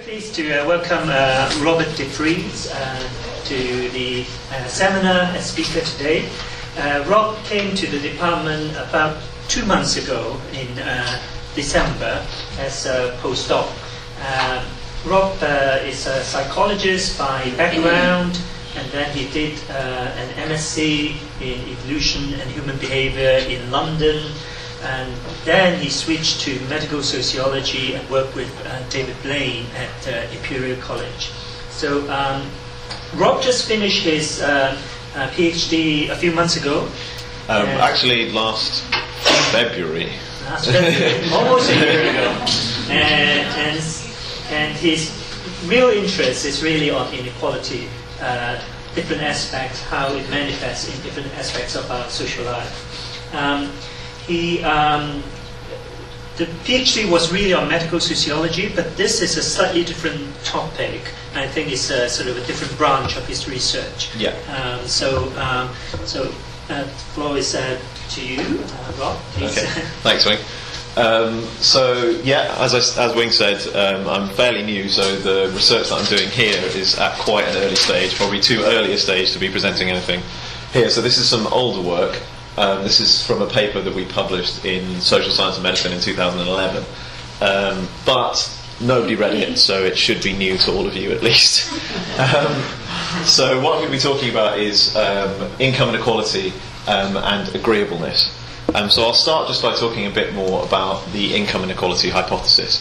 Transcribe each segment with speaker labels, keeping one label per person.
Speaker 1: pleased to welcome Robert de Vries to the seminar as speaker today. Rob came to the department about 2 months ago in December as a postdoc. Rob is a psychologist by background, and then he did an MSc in evolution and human behavior in London. And then he switched to medical sociology and worked with David Blaine at Imperial College. So Rob just finished his PhD a few months ago.
Speaker 2: Actually, last February.
Speaker 1: Almost a year ago. And his real interest is really on inequality, different aspects, how it manifests in different aspects of our social life. The PhD was really on medical sociology, but this is a slightly different topic. I think it's sort of a different branch of his research.
Speaker 2: Yeah.
Speaker 1: So the floor is to you, Rob. Please.
Speaker 2: Okay. Thanks, Wing. As Wing said, I'm fairly new, so the research that I'm doing here is at quite an early stage, probably too early a stage to be presenting anything here. So this is some older work. This is from a paper that we published in Social Science and Medicine in 2011. But nobody read it, so it should be new to all of you at least. So what I'm going to be talking about is income inequality and agreeableness. So I'll start just by talking a bit more about the income inequality hypothesis.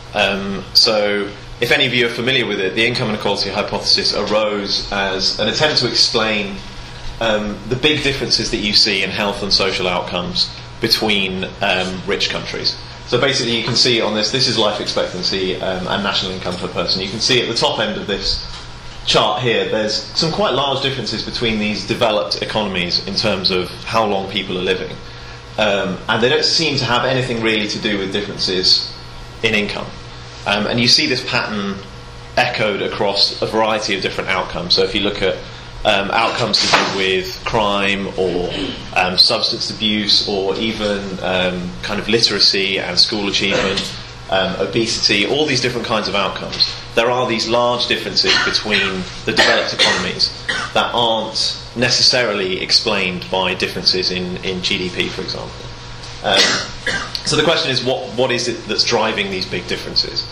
Speaker 2: So if any of you are familiar with it, the income inequality hypothesis arose as an attempt to explain the big differences that you see in health and social outcomes between rich countries. So basically you can see on this is life expectancy and national income per person. You can see at the top end of this chart here, there's some quite large differences between these developed economies in terms of how long people are living. And they don't seem to have anything really to do with differences in income. And you see this pattern echoed across a variety of different outcomes. So if you look at outcomes to do with crime or substance abuse, or even kind of literacy and school achievement, obesity, all these different kinds of outcomes, there are these large differences between the developed economies that aren't necessarily explained by differences in GDP, for example. So the question is, what is it that's driving these big differences?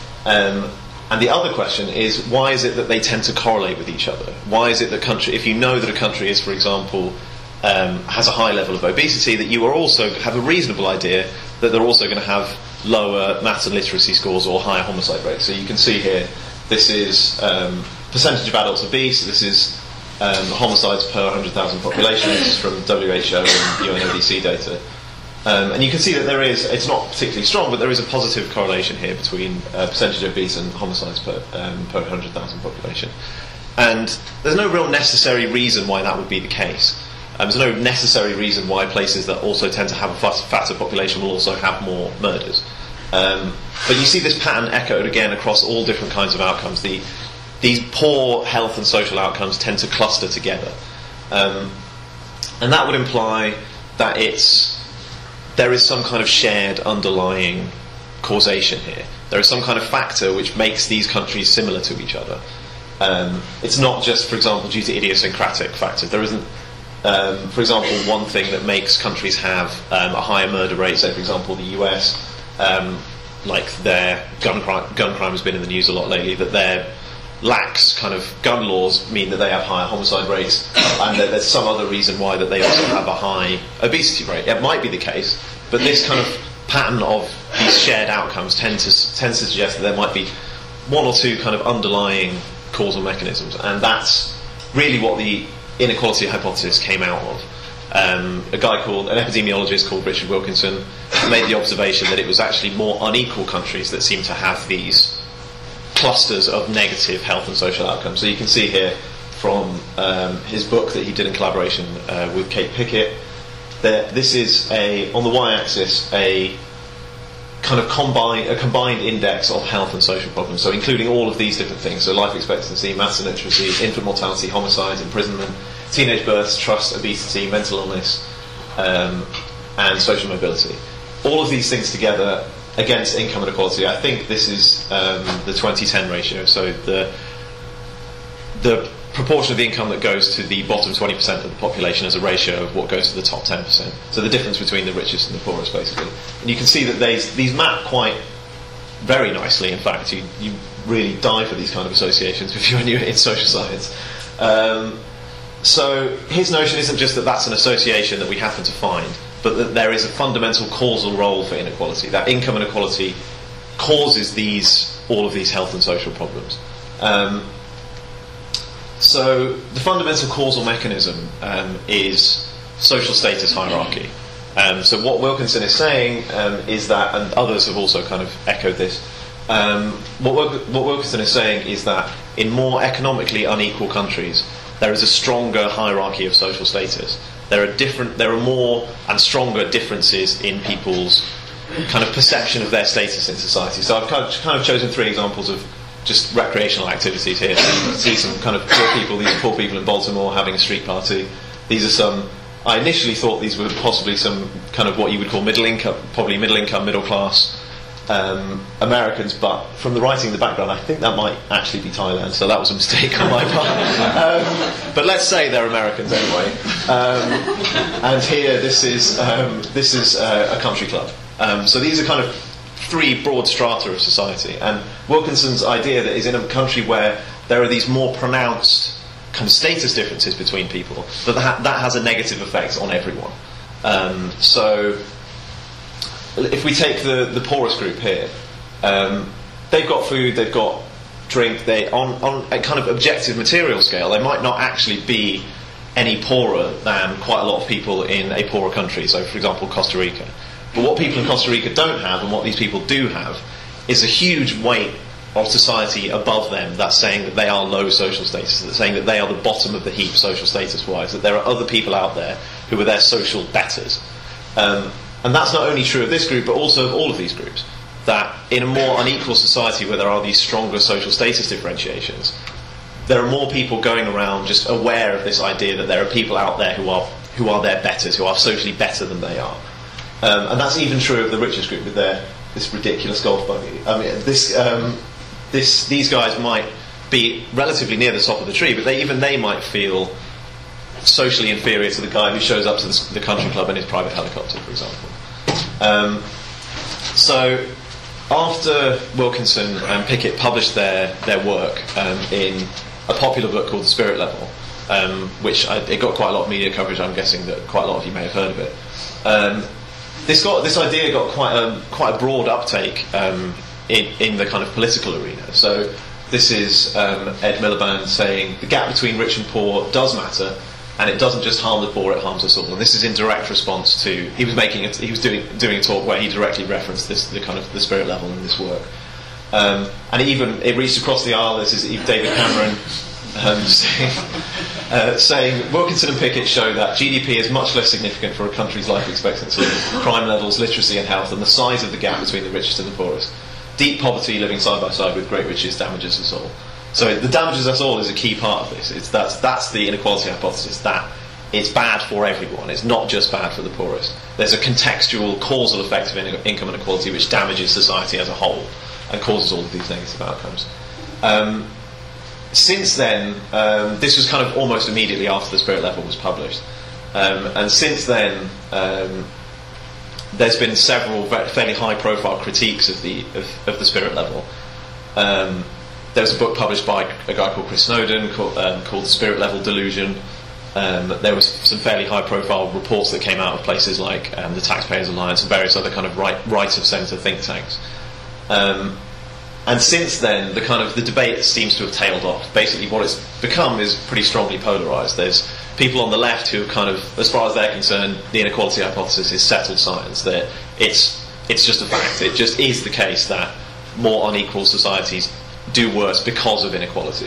Speaker 2: And the other question is, why is it that they tend to correlate with each other? Why is it that if you know that a country is, for example, has a high level of obesity, that you are also have a reasonable idea that they're also going to have lower maths and literacy scores or higher homicide rates? So you can see here, this is percentage of adults obese, this is homicides per 100,000 population, this is from WHO and UNODC data. And you can see that it's not particularly strong, but there is a positive correlation here between percentage obese and homicides per 100,000 population. And there's no real necessary reason why that would be the case. There's no necessary reason why places that also tend to have a fatter population will also have more murders. But you see this pattern echoed again across all different kinds of outcomes. These poor health and social outcomes tend to cluster together. And that would imply that there is some kind of shared underlying causation here. There is some kind of factor which makes these countries similar to each other. It's not just, for example, due to idiosyncratic factors. There isn't, for example, one thing that makes countries have a higher murder rate, say, for example, the US, like their gun crime has been in the news a lot lately, that their lax kind of gun laws mean that they have higher homicide rates, and that there's some other reason why that they also have a high obesity rate. It might be the case, but this kind of pattern of these shared outcomes tends to suggest that there might be one or two kind of underlying causal mechanisms, and that's really what the inequality hypothesis came out of. An epidemiologist called Richard Wilkinson made the observation that it was actually more unequal countries that seem to have these clusters of negative health and social outcomes. So you can see here from his book that he did in collaboration with Kate Pickett, that this is on the y-axis a kind of combined index of health and social problems, so including all of these different things, so life expectancy, maths and literacy, infant mortality, homicides, imprisonment, teenage births, trust, obesity, mental illness, and social mobility. All of these things together against income inequality. I think this is the 2010 ratio. So the proportion of the income that goes to the bottom 20% of the population as a ratio of what goes to the top 10%. So the difference between the richest and the poorest, basically. And you can see that these map quite very nicely. In fact, you really die for these kind of associations if you're in social science. So his notion isn't just that that's an association that we happen to find, but that there is a fundamental causal role for inequality, that income inequality causes all of these health and social problems. So the fundamental causal mechanism is social status hierarchy. So what Wilkinson is saying is that, and others have also kind of echoed this, what Wilkinson is saying is that in more economically unequal countries, there is a stronger hierarchy of social status. There are more and stronger differences in people's kind of perception of their status in society. So I've kind of chosen 3 examples of just recreational activities here. So you can see some kind of poor people. These are poor people in Baltimore having a street party. These are some. I initially thought these were possibly some kind of what you would call middle income, middle class Americans, but from the writing in the background, I think that might actually be Thailand. So that was a mistake on my part. But let's say they're Americans anyway. And here, this is a country club. So these are kind of 3 broad strata of society. And Wilkinson's idea that is in a country where there are these more pronounced kind of status differences between people, that has a negative effect on everyone. So if we take the poorest group here, they've got food, they've got drink, on a kind of objective material scale, they might not actually be any poorer than quite a lot of people in a poorer country, so for example Costa Rica. But what people in Costa Rica don't have, and what these people do have, is a huge weight of society above them that's saying that they are low social status, that's saying that they are the bottom of the heap social status-wise, that there are other people out there who are their social betters. And that's not only true of this group, but also of all of these groups. That in a more unequal society where there are these stronger social status differentiations, there are more people going around just aware of this idea that there are people out there who are their betters, who are socially better than they are. And that's even true of the richest group with this ridiculous golf buggy. I mean, these guys might be relatively near the top of the tree, but they might feel socially inferior to the guy who shows up to the country club in his private helicopter, for example. So after Wilkinson and Pickett published their work in a popular book called The Spirit Level, which it got quite a lot of media coverage, I'm guessing that quite a lot of you may have heard of it. This idea got quite a broad uptake in the kind of political arena. So this is Ed Miliband saying the gap between rich and poor does matter, and it doesn't just harm the poor, it harms us all. And this is in direct response to he was doing a talk where he directly referenced the spirit level in this work, and it reached across the aisle. This is David Cameron saying Wilkinson and Pickett show that GDP is much less significant for a country's life expectancy, crime levels, literacy and health than the size of the gap between the richest and the poorest. Deep poverty living side by side with great riches damages us all. So the damages us all is a key part of this. That's the inequality hypothesis, that it's bad for everyone. It's not just bad for the poorest. There's a contextual causal effect of income inequality which damages society as a whole and causes all of these negative outcomes. Since then, this was kind of almost immediately after The Spirit Level was published, and since then there's been several fairly high-profile critiques of the Spirit Level. There was a book published by a guy called Chris Snowden called The Spirit Level Delusion. There was some fairly high-profile reports that came out of places like the Taxpayers Alliance and various other kind of right-of-centre think tanks. And since then, the debate seems to have tailed off. Basically, what it's become is pretty strongly polarised. There's people on the left who kind of, as far as they're concerned, the inequality hypothesis is settled science. That it's just a fact. It just is the case that more unequal societies do worse because of inequality.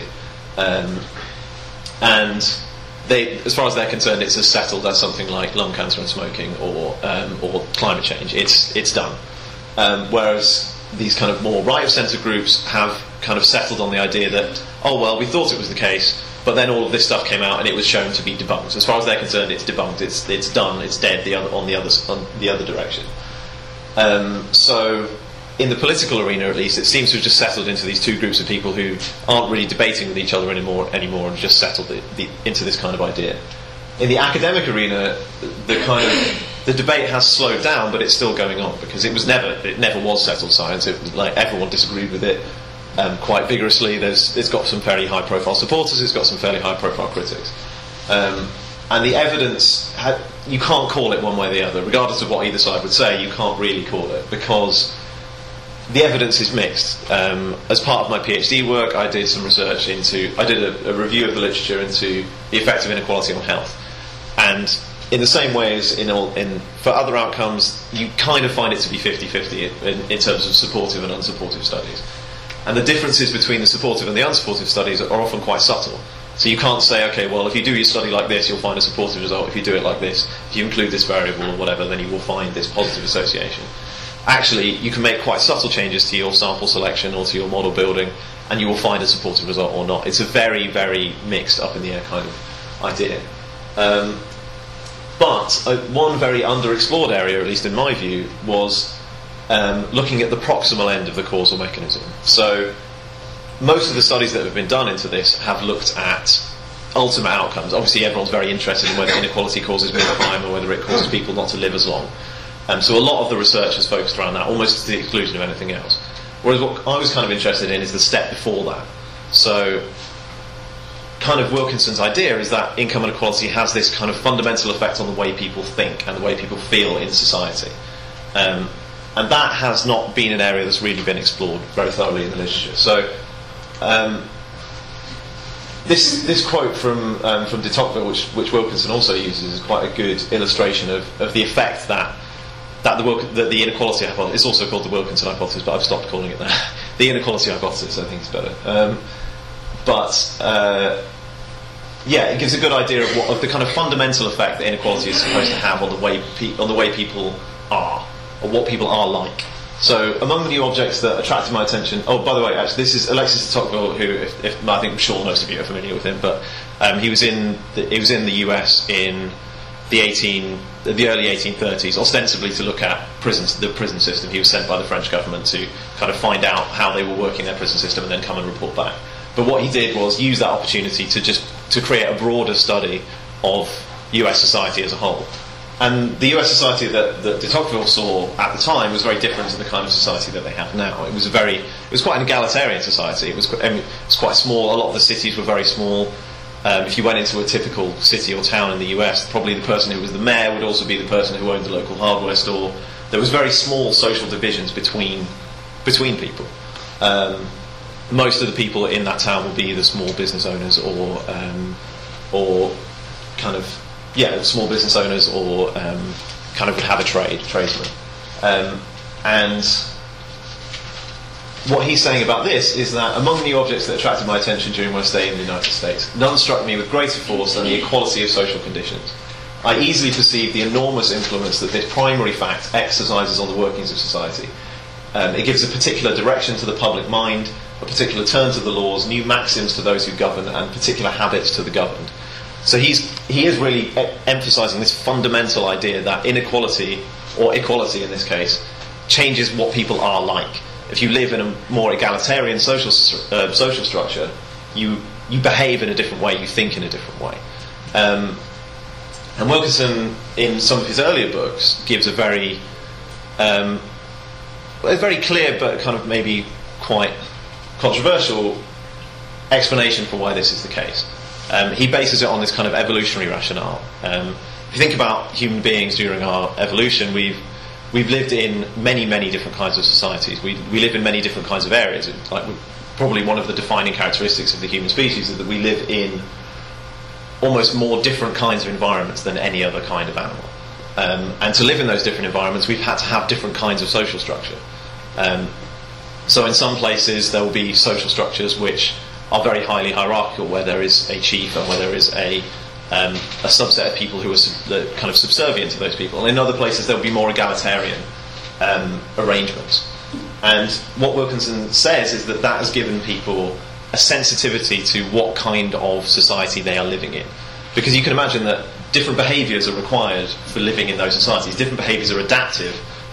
Speaker 2: And they, as far as they're concerned, it's as settled as something like lung cancer and smoking or climate change. It's done. Whereas these kind of more right-of-centre groups have kind of settled on the idea that, oh well, we thought it was the case, but then all of this stuff came out and it was shown to be debunked. As far as they're concerned, it's debunked. It's done. It's dead. On the other direction. So in the political arena at least, it seems to have just settled into these two groups of people who aren't really debating with each other anymore and just settled into this kind of idea. In the academic arena, the debate has slowed down, but it's still going on, because it never was settled science. Everyone disagreed with it quite vigorously. It's got some fairly high profile supporters, it's got some fairly high profile critics. And the evidence, you can't call it one way or the other. Regardless of what either side would say, you can't really call it, because the evidence is mixed. As part of my PhD work, I did some research I did a review of the literature into the effect of inequality on health. And in the same way as for other outcomes, you kind of find it to be 50-50 in terms of supportive and unsupportive studies. And the differences between the supportive and the unsupportive studies are often quite subtle. So you can't say, okay, well, if you do your study like this, you'll find a supportive result. If you do it like this, if you include this variable or whatever, then you will find this positive association. Actually, you can make quite subtle changes to your sample selection or to your model building, and you will find a supportive result or not. It's a very, very mixed, up in the air kind of idea. But one very underexplored area, at least in my view, was looking at the proximal end of the causal mechanism. So most of the studies that have been done into this have looked at ultimate outcomes. Obviously, everyone's very interested in whether inequality causes more crime or whether it causes people not to live as long. So a lot of the research has focused around that, almost to the exclusion of anything else. Whereas what I was kind of interested in is the step before that. So kind of Wilkinson's idea is that income inequality has this kind of fundamental effect on the way people think and the way people feel in society. And that has not been an area that's really been explored very thoroughly in the literature. So this quote from de Tocqueville, which Wilkinson also uses, is quite a good illustration of the effect that the inequality hypothesis, it's also called the Wilkinson hypothesis, but I've stopped calling it that. The inequality hypothesis, I think, is better. It gives a good idea of the kind of fundamental effect that inequality is supposed to have on the way people are, or what people are like. So, among the new objects that attracted my attention. Oh, by the way, actually, this is Alexis de Tocqueville, who, I think, I'm sure most of you are familiar with him, but he was in the US in the early 1830s, ostensibly to look at the prison system. He was sent by the French government to kind of find out how they were working their prison system and then come and report back. But what he did was use that opportunity to create a broader study of US society as a whole. And the US society that de Tocqueville saw at the time was very different to the kind of society that they have now. It was quite an egalitarian society. It was quite small. A lot of the cities were very small. If you went into a typical city or town in the US, probably the person who was the mayor would also be the person who owned the local hardware store. There was very small social divisions between people. Most of the people in that town will be either small business owners or kind of small business owners or kind of would have a tradesman. And what he's saying about this is that among the objects that attracted my attention during my stay in the United States, none struck me with greater force than the equality of social conditions. I easily perceive the enormous influence that this primary fact exercises on the workings of society. It gives a particular direction to the public mind, a particular turn to the laws, new maxims to those who govern, and particular habits to the governed. So he is really emphasising this fundamental idea that inequality, or equality in this case, changes what people are like. If you live in a more egalitarian social structure, you behave in a different way, you think in a different way. And Wilkinson, in some of his earlier books, gives a very clear but kind of maybe quite controversial explanation for why this is the case. He bases it on this kind of evolutionary rationale. If you think about human beings during our evolution, we've lived in many different kinds of societies. We live in many different kinds of areas. Probably one of the defining characteristics of the human species is that we live in almost more different kinds of environments than any other kind of animal. And to live in those different environments, we've had to have different kinds of social structure. So in some places there will be social structures which are very highly hierarchical, where there is a chief and where there is a subset of people who are kind of subservient to those people. And in other places there will be more egalitarian arrangements. And what Wilkinson says is that has given people a sensitivity to what kind of society they are living in. Because you can imagine that different behaviours are required for living in those societies. Different behaviours are adaptive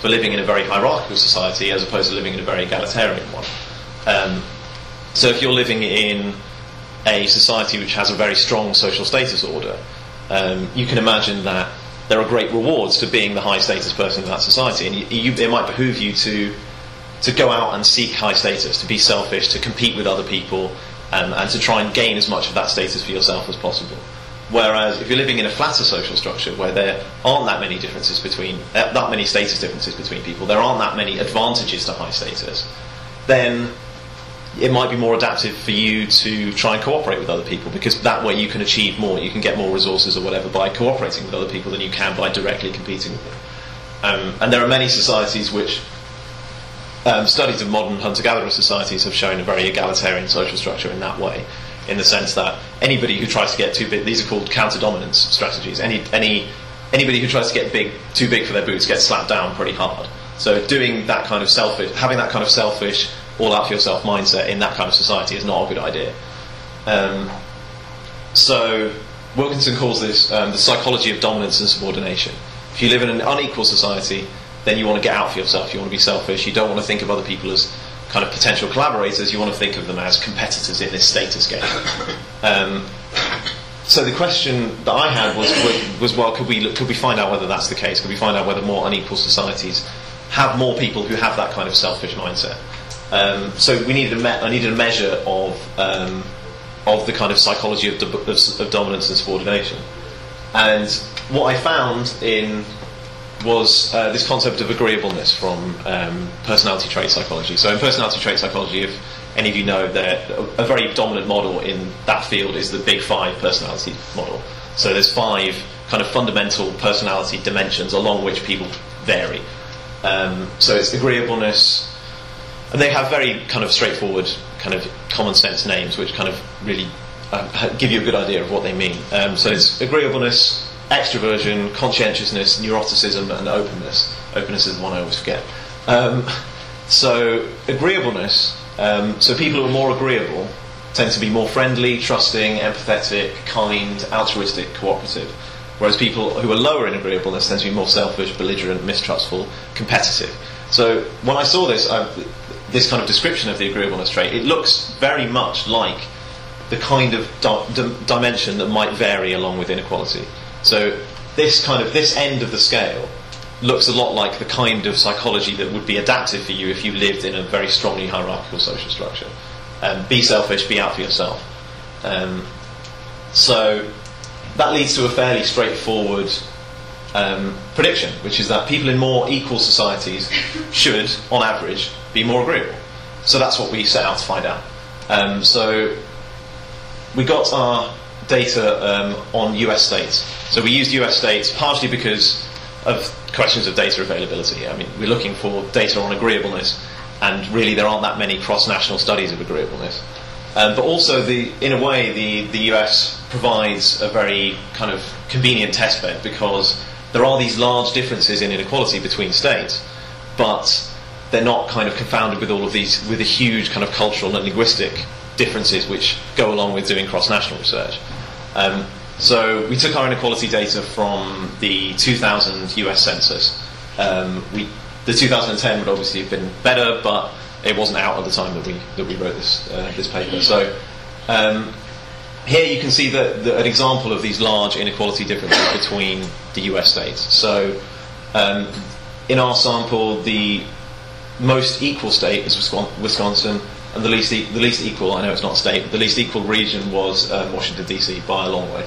Speaker 2: for living in a very hierarchical society as opposed to living in a very egalitarian one. So if you're living in a society which has a very strong social status order, you can imagine that there are great rewards to being the high status person in that society, and it might behoove you to go out and seek high status, to be selfish, to compete with other people, and to try and gain as much of that status for yourself as possible. Whereas if you're living in a flatter social structure where there aren't that many differences between that many status differences between people, there aren't that many advantages to high status, then it might be more adaptive for you to try and cooperate with other people, because that way you can achieve more, you can get more resources or whatever by cooperating with other people than you can by directly competing with them. And there are many societies which studies of modern hunter-gatherer societies have shown a very egalitarian social structure in that way, in the sense that anybody who tries to get too big, these are called counter-dominance strategies, anybody who tries to get too big for their boots gets slapped down pretty hard. So doing that kind of having that kind of selfish, all out for yourself mindset in that kind of society is not a good idea. So Wilkinson calls this the psychology of dominance and subordination. If you live in an unequal society, then you want to get out for yourself, you want to be selfish, you don't want to think of other people as kind of potential collaborators, you want to think of them as competitors in this status game. So the question that I had was well, could we find out whether that's the case? Could we find out whether more unequal societies have more people who have that kind of selfish mindset? So I needed a measure of the kind of psychology of dominance and subordination. And what I found was this concept of agreeableness from personality trait psychology. So in personality trait psychology, if any of you know, a very dominant model in that field is the Big Five personality model. So there's 5 kind of fundamental personality dimensions along which people vary. So it's agreeableness, and they have very kind of straightforward, kind of common sense names which kind of really give you a good idea of what they mean. So it's agreeableness, extroversion, conscientiousness, neuroticism, and openness. Openness is the one I always forget. So agreeableness, so people who are more agreeable tend to be more friendly, trusting, empathetic, kind, altruistic, cooperative. Whereas people who are lower in agreeableness tend to be more selfish, belligerent, mistrustful, competitive. So when I saw this kind of description of the agreeableness trait, it looks very much like the kind of dimension that might vary along with inequality. So this end of the scale looks a lot like the kind of psychology that would be adaptive for you if you lived in a very strongly hierarchical social structure. Be selfish, be out for yourself. So that leads to a fairly straightforward prediction, which is that people in more equal societies should, on average, be more agreeable. So that's what we set out to find out. So we got our data on US states. So we used US states partially because of questions of data availability. I mean, we're looking for data on agreeableness, and really there aren't that many cross-national studies of agreeableness. But also, in a way, the US provides a very kind of convenient testbed, because there are these large differences in inequality between states, but they're not kind of confounded with all of these, with the huge kind of cultural and linguistic differences which go along with doing cross-national research. So we took our inequality data from the 2000 US census. The 2010 would obviously have been better, but it wasn't out at the time that we wrote this paper. So here you can see an example of these large inequality differences between the US states. So in our sample, the most equal state is Wisconsin, and the least equal, I know it's not a state, but the least equal region was Washington DC by a long way.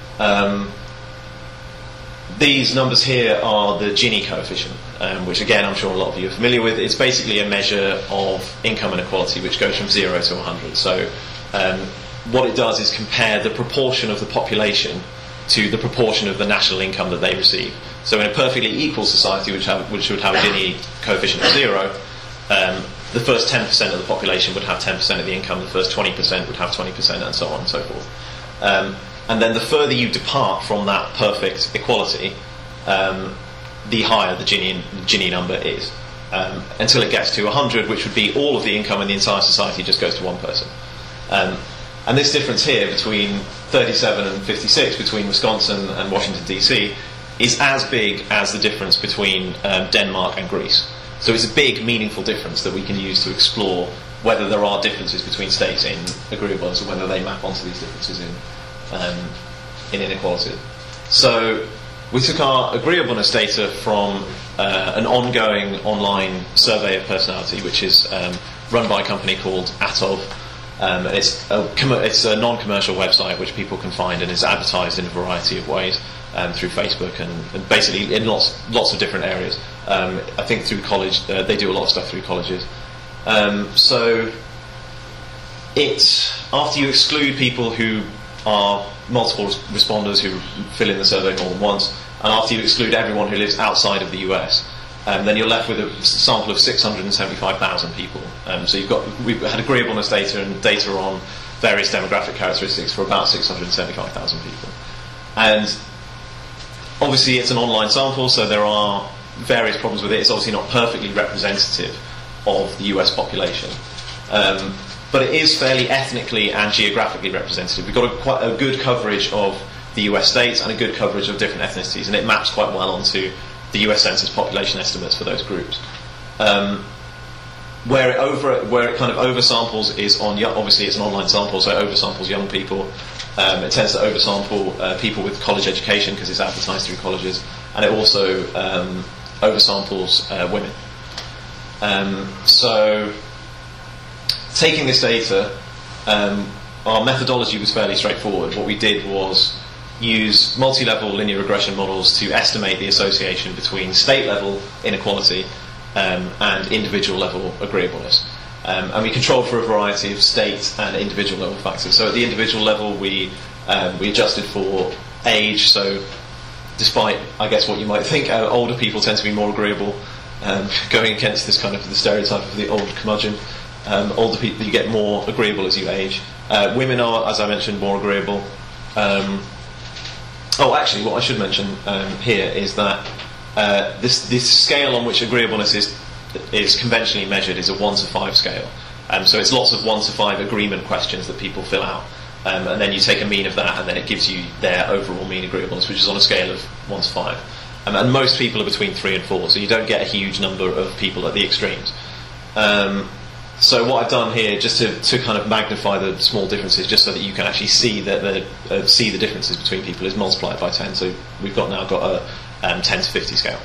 Speaker 2: These numbers here are the Gini coefficient, which again I'm sure a lot of you are familiar with. It's basically a measure of income inequality which goes from 0 to 100. So what it does is compare the proportion of the population to the proportion of the national income that they receive. So in a perfectly equal society which would have a Gini coefficient of 0, the first 10% of the population would have 10% of the income, the first 20% would have 20%, and so on and so forth. And then the further you depart from that perfect equality, the higher the Gini number is, until it gets to 100, which would be all of the income in the entire society just goes to one person. And this difference here between 37 and 56, between Wisconsin and Washington DC, is as big as the difference between Denmark and Greece. So it's a big, meaningful difference that we can use to explore whether there are differences between states in agreeableness or whether they map onto these differences in inequality. So we took our agreeableness data from an ongoing online survey of personality, which is run by a company called Atov. It's a non-commercial website which people can find and is advertised in a variety of ways through Facebook and basically in lots of different areas. I think through college, they do a lot of stuff through colleges. So after you exclude people who are multiple responders who fill in the survey more than once, and after you exclude everyone who lives outside of the US, then you're left with a sample of 675,000 people. So we've had agreeableness data and data on various demographic characteristics for about 675,000 people. And obviously it's an online sample, so there are various problems with it. It's obviously not perfectly representative of the US population. But it is fairly ethnically and geographically representative. We've got quite a good coverage of the US states and a good coverage of different ethnicities, and it maps quite well onto the US Census population estimates for those groups. Where it kind of oversamples is on, obviously it's an online sample, so it oversamples young people. It tends to oversample people with college education because it's advertised through colleges, and it also oversamples women. So taking this data, our methodology was fairly straightforward. What we did was use multi-level linear regression models to estimate the association between state-level inequality and individual-level agreeableness. And we controlled for a variety of state and individual level factors. So at the individual level, we adjusted for age. So despite, I guess, what you might think, older people tend to be more agreeable, going against this kind of the stereotype of the old curmudgeon. Older people, you get more agreeable as you age. Women are, as I mentioned, more agreeable. Actually, what I should mention here is that this scale on which agreeableness is conventionally measured is a 1 to 5 scale. So it's lots of 1 to 5 agreement questions that people fill out. And then you take a mean of that, and then it gives you their overall mean agreeableness, which is on a scale of 1 to 5. And most people are between 3 and 4, so you don't get a huge number of people at the extremes. So what I've done here, just to kind of magnify the small differences, just so that you can actually see see the differences between people, is multiply it by 10. So we've now got a 10 to 50 scale.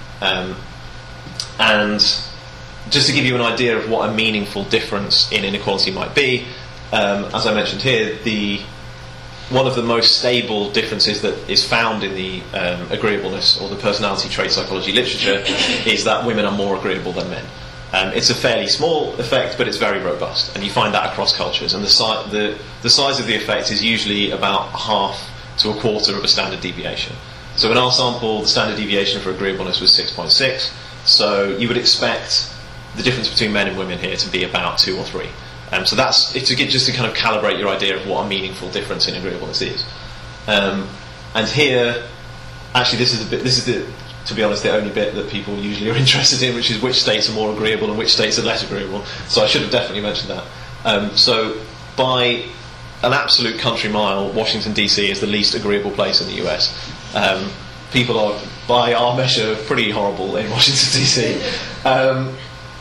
Speaker 2: And just to give you an idea of what a meaningful difference in inequality might be, as I mentioned here, one of the most stable differences that is found in the agreeableness or the personality trait psychology literature is that women are more agreeable than men. It's a fairly small effect, but it's very robust, and you find that across cultures. And the size of the effect is usually about half to a quarter of a standard deviation. So in our sample, the standard deviation for agreeableness was 6.6. So you would expect the difference between men and women here to be about 2 or 3. So that's just to kind of calibrate your idea of what a meaningful difference in agreeableness is. And here, actually, this is to be honest, the only bit that people usually are interested in, which is which states are more agreeable and which states are less agreeable. So I should have definitely mentioned that. So by an absolute country mile, Washington DC is the least agreeable place in the US. People are, by our measure, pretty horrible in Washington DC.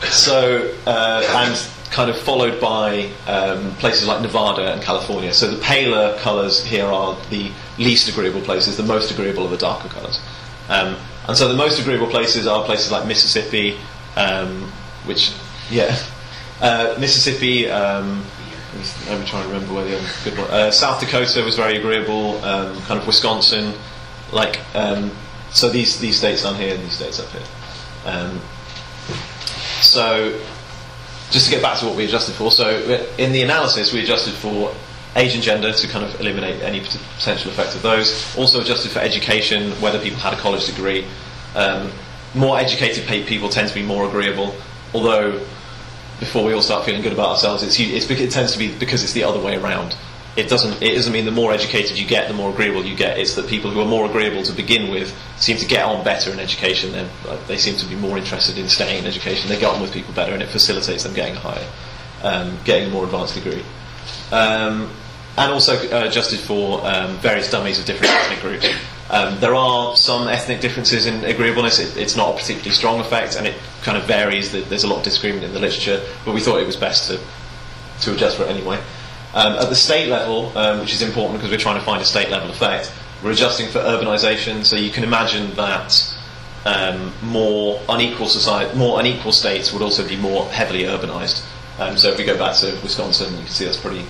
Speaker 2: And kind of followed by places like Nevada and California. So the paler colours here are the least agreeable places, the most agreeable are the darker colours. And so the most agreeable places are places like Mississippi, Mississippi, let me try and remember where the other good one. South Dakota was very agreeable, kind of Wisconsin, so these states down here and these states up here. So just to get back to what we adjusted for, so in the analysis we adjusted for age and gender to kind of eliminate any potential effect of those. Also adjusted for education, whether people had a college degree. More educated people tend to be more agreeable, although before we all start feeling good about ourselves, it tends to be because it's the other way around. It doesn't mean the more educated you get, the more agreeable you get. It's that people who are more agreeable to begin with seem to get on better in education. They seem to be more interested in staying in education. They get on with people better, and it facilitates them getting a more advanced degree. And also adjusted for various dummies of different ethnic groups. There are some ethnic differences in agreeableness. It's not a particularly strong effect, and it kind of varies. There's a lot of disagreement in the literature, but we thought it was best to adjust for it anyway. At the state level, which is important because we're trying to find a state level effect, we're adjusting for urbanisation. So you can imagine that more unequal states would also be more heavily urbanised. So if we go back to Wisconsin, you can see that's pretty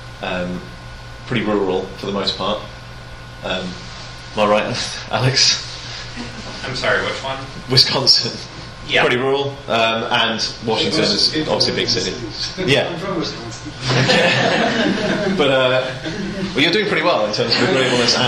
Speaker 2: rural for the most part. Am I right, Alex?
Speaker 3: I'm sorry, which one?
Speaker 2: Wisconsin.
Speaker 3: Yeah.
Speaker 2: Pretty rural. And Washington is obviously a big city. Yeah.
Speaker 4: I'm from Wisconsin.
Speaker 2: But well, you're doing pretty well in terms of agreeableness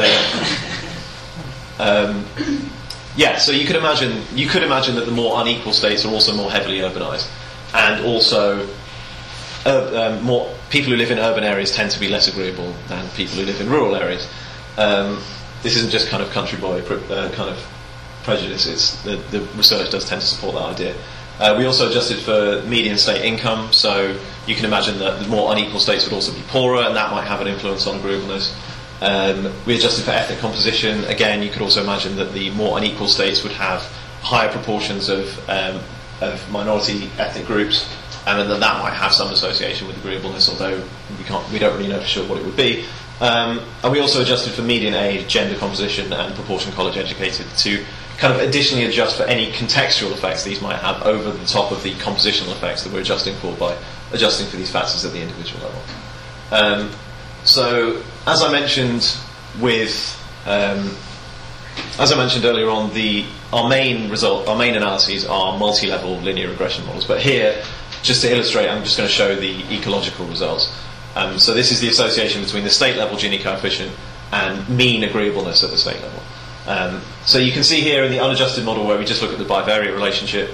Speaker 2: and yeah. So you could imagine that the more unequal states are also more heavily urbanised, and also more people who live in urban areas tend to be less agreeable than people who live in rural areas. This isn't just kind of country boy kind of prejudice. It's the research does tend to support that idea. We also adjusted for median state income, so you can imagine that the more unequal states would also be poorer, and that might have an influence on agreeableness. We adjusted for ethnic composition. Again, you could also imagine that the more unequal states would have higher proportions of minority ethnic groups, and then that might have some association with agreeableness, although we don't really know for sure what it would be. And we also adjusted for median age, gender composition, and proportion college educated to kind of additionally adjust for any contextual effects these might have over the top of the compositional effects that we're adjusting for by adjusting for these factors at the individual level. So, as I mentioned earlier on, our main analyses are multi-level linear regression models. But here, just to illustrate, I'm just going to show the ecological results. So this is the association between the state level Gini coefficient and mean agreeableness at the state level. So you can see here in the unadjusted model where we just look at the bivariate relationship,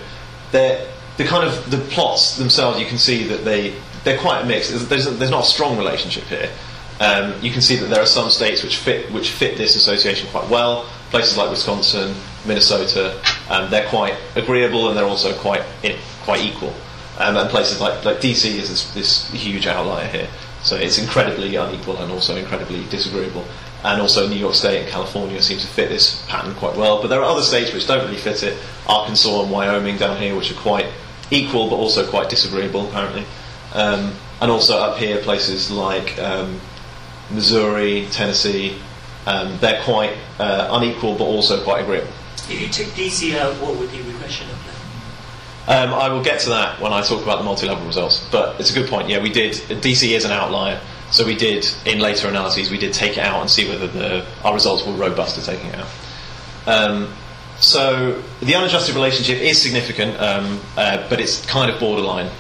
Speaker 2: the plots themselves, you can see that they're quite mixed. There's not a strong relationship here. You can see that there are some states which fit this association quite well. Places like Wisconsin, Minnesota, they're quite agreeable, and they're also quite equal. And places like DC is this huge outlier here. So it's incredibly unequal and also incredibly disagreeable. And also New York State and California seem to fit this pattern quite well. But there are other states which don't really fit it. Arkansas and Wyoming down here, which are quite equal but also quite disagreeable, apparently. And also up here, places like Missouri, Tennessee, they're quite unequal but also quite agreeable.
Speaker 1: If you took DC out, what would the regression look like?
Speaker 2: I will get to that when I talk about the multi-level results, but it's a good point. Yeah, we did. DC is an outlier, so we did, in later analyses, we did take it out and see whether our results were robust to taking it out. So the unadjusted relationship is significant, but it's kind of borderline.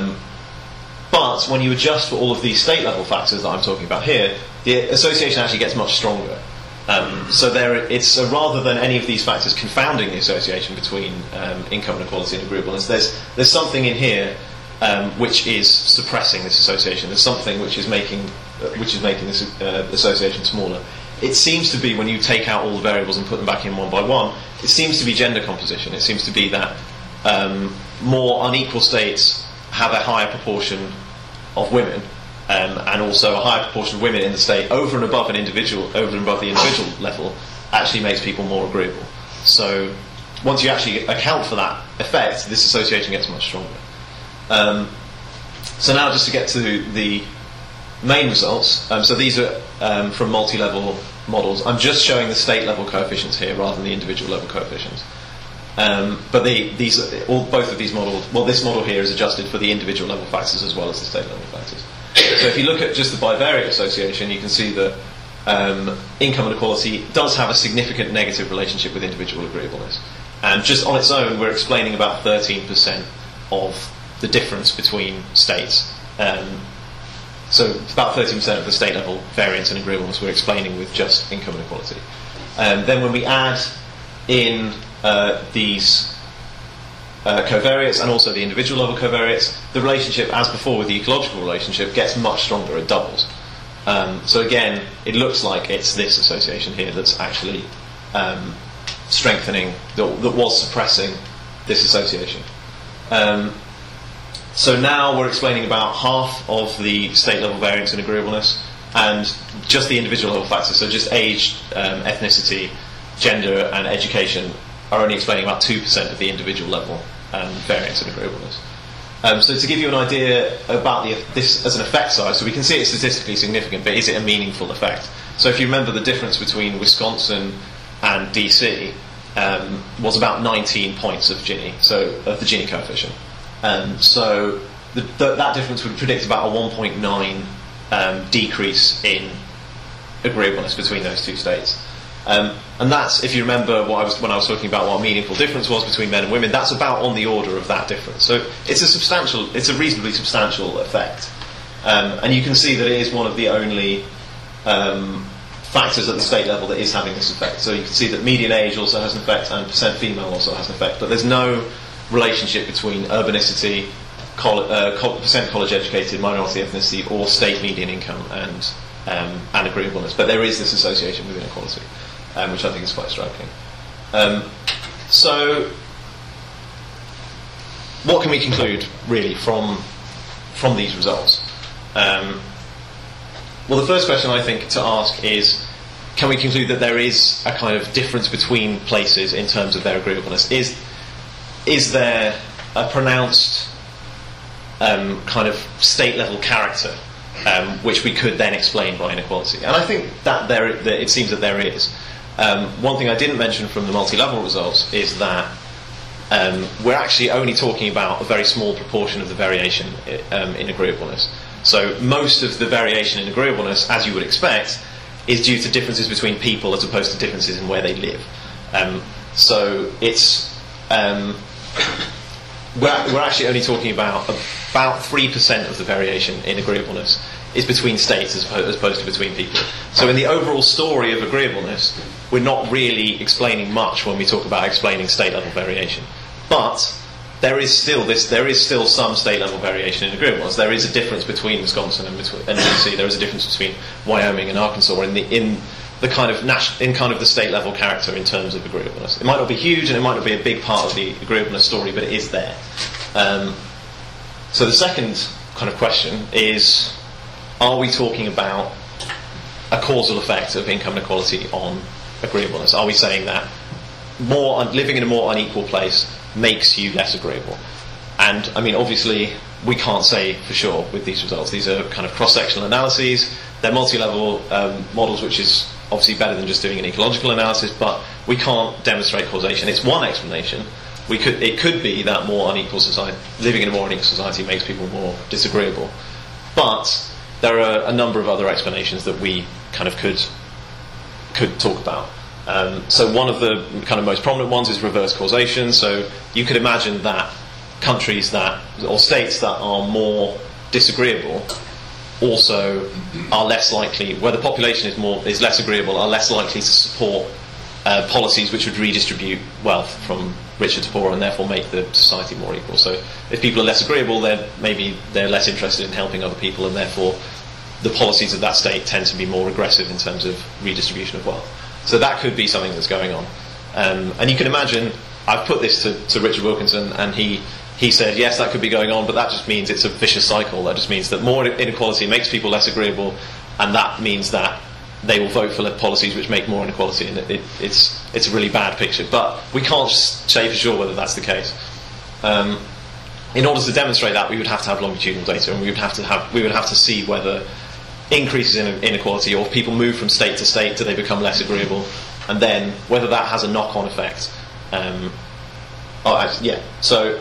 Speaker 2: But when you adjust for all of these state-level factors that I'm talking about here, the association actually gets much stronger. So it's rather than any of these factors confounding the association between income inequality and agreeableness, there's something in here which is suppressing this association. There's something which is making this association smaller. It seems to be, when you take out all the variables and put them back in one by one, it seems to be gender composition. It seems to be that more unequal states have a higher proportion of women. And also a higher proportion of women in the state over and above the individual level actually makes people more agreeable. So once you actually account for that effect, this association gets much stronger. So now just to get to the main results, so these are from multi-level models. I'm just showing the state level coefficients here rather than the individual level coefficients. But both of these models, well, this model here is adjusted for the individual level factors as well as the state level factors. So if you look at just the bivariate association, you can see that income inequality does have a significant negative relationship with individual agreeableness. And just on its own, we're explaining about 13% of the difference between states. So about 13% of the state level variance and agreeableness we're explaining with just income inequality. Then when we add in these covariates and also the individual level covariates, the relationship, as before with the ecological relationship, gets much stronger. It doubles. So again, it looks like it's this association here that's actually strengthening, that was suppressing this association. So now we're explaining about half of the state level variance and agreeableness. and just the individual level factors, so just age, ethnicity, gender, and education, are only explaining about 2% of the individual level variance in agreeableness. So to give you an idea about this as an effect size, so we can see it's statistically significant, but is it a meaningful effect? So if you remember, the difference between Wisconsin and DC was about 19 points of Gini, so of the Gini coefficient. So that difference would predict about a 1.9 decrease in agreeableness between those two states. And that's, if you remember when I was talking about what a meaningful difference was between men and women, that's about on the order of that difference. So it's a reasonably substantial effect. And you can see that it is one of the only factors at the state level that is having this effect. So you can see that median age also has an effect, and percent female also has an effect, but there's no relationship between urbanicity, percent college educated, minority ethnicity, or state median income and agreeableness. But there is this association with inequality, which I think is quite striking. So what can we conclude really from these results? Well, the first question I think to ask is, can we conclude that there is a kind of difference between places in terms of their agreeableness? Is there a pronounced kind of state-level character which we could then explain by inequality? And I think that it seems that there is. One thing I didn't mention from the multi-level results is that we're actually only talking about a very small proportion of the variation in agreeableness. So most of the variation in agreeableness, as you would expect, is due to differences between people as opposed to differences in where they live. So it's we're actually only talking about 3% of the variation in agreeableness is between states as opposed to between people. So in the overall story of agreeableness, we're not really explaining much when we talk about explaining state level variation. But there is still some state level variation in agreeableness. There is a difference between Wisconsin and DC. There is a difference between Wyoming and Arkansas in the kind of the state level character in terms of agreeableness. It might not be huge and it might not be a big part of the agreeableness story, but it is there. So the second kind of question is, are we talking about a causal effect of income inequality on agreeableness? Are we saying that living in a more unequal place makes you less agreeable? And I mean, obviously, we can't say for sure with these results. These are kind of cross-sectional analyses. They're multi-level models, which is obviously better than just doing an ecological analysis, but we can't demonstrate causation. It's one explanation. It could be that living in a more unequal society makes people more disagreeable. But there are a number of other explanations that we kind of could talk about. So one of the kind of most prominent ones is reverse causation. So you could imagine that countries or states that are more disagreeable also are less likely, where the population is less agreeable, are less likely to support policies which would redistribute wealth from richer to poorer and therefore make the society more equal. So if people are less agreeable, then maybe they're less interested in helping other people, and therefore the policies of that state tend to be more aggressive in terms of redistribution of wealth. So that could be something that's going on. And you can imagine, I've put this to Richard Wilkinson, and he said, yes, that could be going on, but that just means it's a vicious cycle. That just means that more inequality makes people less agreeable, and that means that they will vote for policies which make more inequality, and it's a really bad picture. But we can't say for sure whether that's the case. In order to demonstrate that, we would have to have longitudinal data, and we would have to see whether increases in inequality, or if people move from state to state, do they become less agreeable, and then whether that has a knock-on effect. So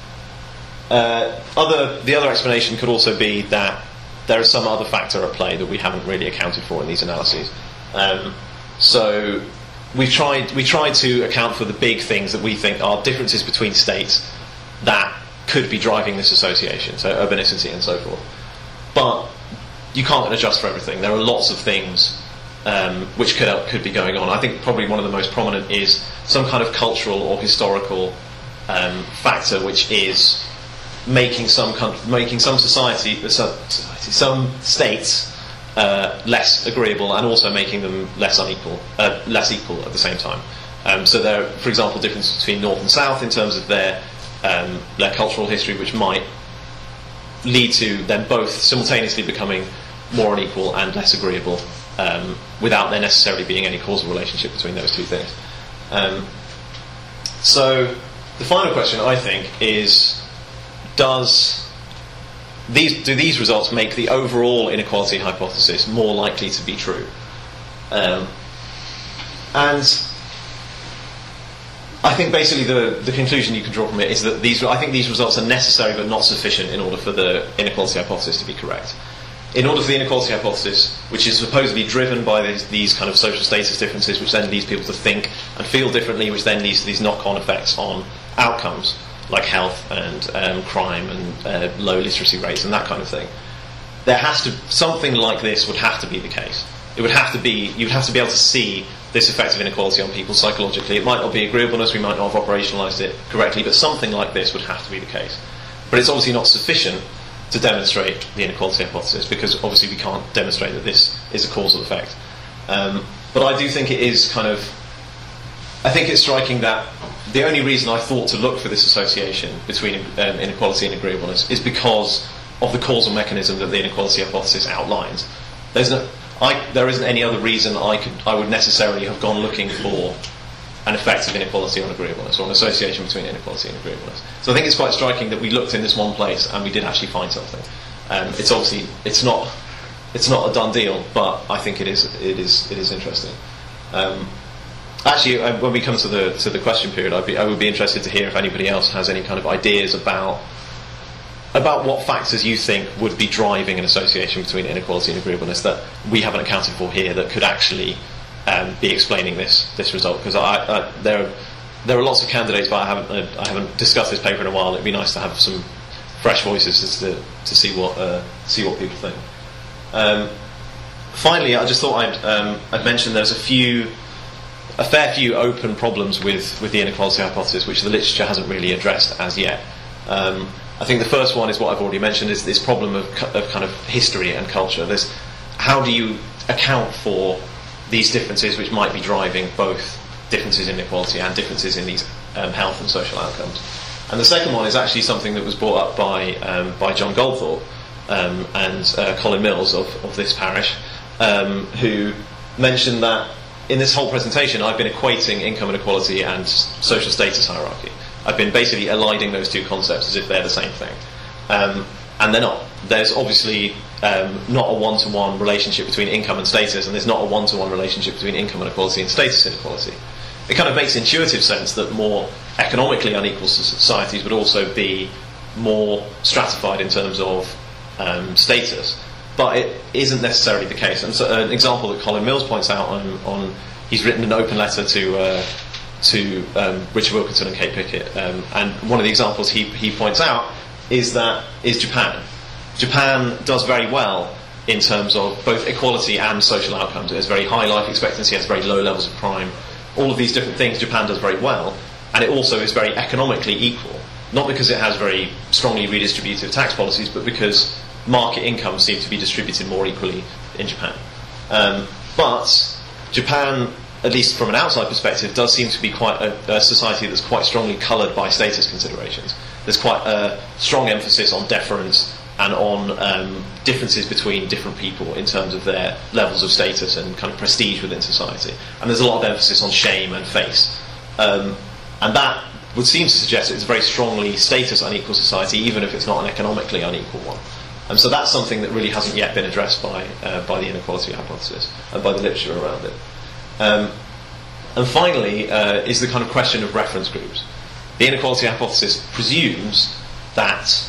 Speaker 2: the other explanation could also be that there is some other factor at play that we haven't really accounted for in these analyses. So we tried to account for the big things that we think are differences between states that could be driving this association, so urbanicity and so forth. But you can't adjust for everything. There are lots of things which could be going on. I think probably one of the most prominent is some kind of cultural or historical factor, which is making some states less agreeable, and also making them less equal at the same time. So there are, for example, differences between North and South in terms of their cultural history, which might lead to them both simultaneously becoming more unequal and less agreeable, without there necessarily being any causal relationship between those two things. So the final question, I think, is do these results make the overall inequality hypothesis more likely to be true? And I think basically the conclusion you can draw from it is that I think these results are necessary but not sufficient in order for the inequality hypothesis to be correct. In order for the inequality hypothesis, which is supposedly driven by these kind of social status differences, which then leads people to think and feel differently, which then leads to these knock-on effects on outcomes like health and crime and low literacy rates and that kind of thing, something like this would have to be the case. It would have to be, you'd have to be able to see this effect of inequality on people psychologically. It might not be agreeableness, we might not have operationalised it correctly, but something like this would have to be the case. But it's obviously not sufficient to demonstrate the inequality hypothesis, because obviously we can't demonstrate that this is a causal effect. But I do think it is I think it's striking that the only reason I thought to look for this association between inequality and agreeableness is because of the causal mechanism that the inequality hypothesis outlines. There isn't any other reason I would necessarily have gone looking for an effect of inequality on agreeableness, or an association between inequality and agreeableness. So I think it's quite striking that we looked in this one place and we did actually find something. It's obviously it's not a done deal, but I think it is interesting. Actually, when we come to the question period, I would be interested to hear if anybody else has any kind of ideas about what factors you think would be driving an association between inequality and agreeableness that we haven't accounted for here, that could actually be explaining this result. Because there are lots of candidates, but I haven't discussed this paper in a while. It'd be nice to have some fresh voices to see what people think. Finally, I just thought I'd mention there's a fair few open problems with the inequality hypothesis, which the literature hasn't really addressed as yet. I think the first one is what I've already mentioned, is this problem of kind of history and culture. How do you account for these differences which might be driving both differences in inequality and differences in these health and social outcomes? And the second one is actually something that was brought up by John Goldthorpe and Colin Mills of this parish, who mentioned that in this whole presentation I've been equating income inequality and social status hierarchy. I've been basically aligning those two concepts as if they're the same thing. And they're not. There's obviously not a one-to-one relationship between income and status, and there's not a one-to-one relationship between income inequality and status inequality. It kind of makes intuitive sense that more economically unequal societies would also be more stratified in terms of status, but it isn't necessarily the case. And so an example that Colin Mills points out he's written an open letter to Richard Wilkinson and Kate Pickett, and one of the examples he points out is Japan. Japan does very well in terms of both equality and social outcomes. It has very high life expectancy, has very low levels of crime. All of these different things Japan does very well, and it also is very economically equal. Not because it has very strongly redistributive tax policies, but because market incomes seem to be distributed more equally in Japan. But Japan, at least from an outside perspective, does seem to be quite a society that's quite strongly coloured by status considerations. There's quite a strong emphasis on deference and on differences between different people in terms of their levels of status and kind of prestige within society. And there's a lot of emphasis on shame and face. And that would seem to suggest it's a very strongly status unequal society, even if it's not an economically unequal one. And so that's something that really hasn't yet been addressed by the inequality hypothesis and by the literature around it. And finally is the kind of question of reference groups. The inequality hypothesis presumes that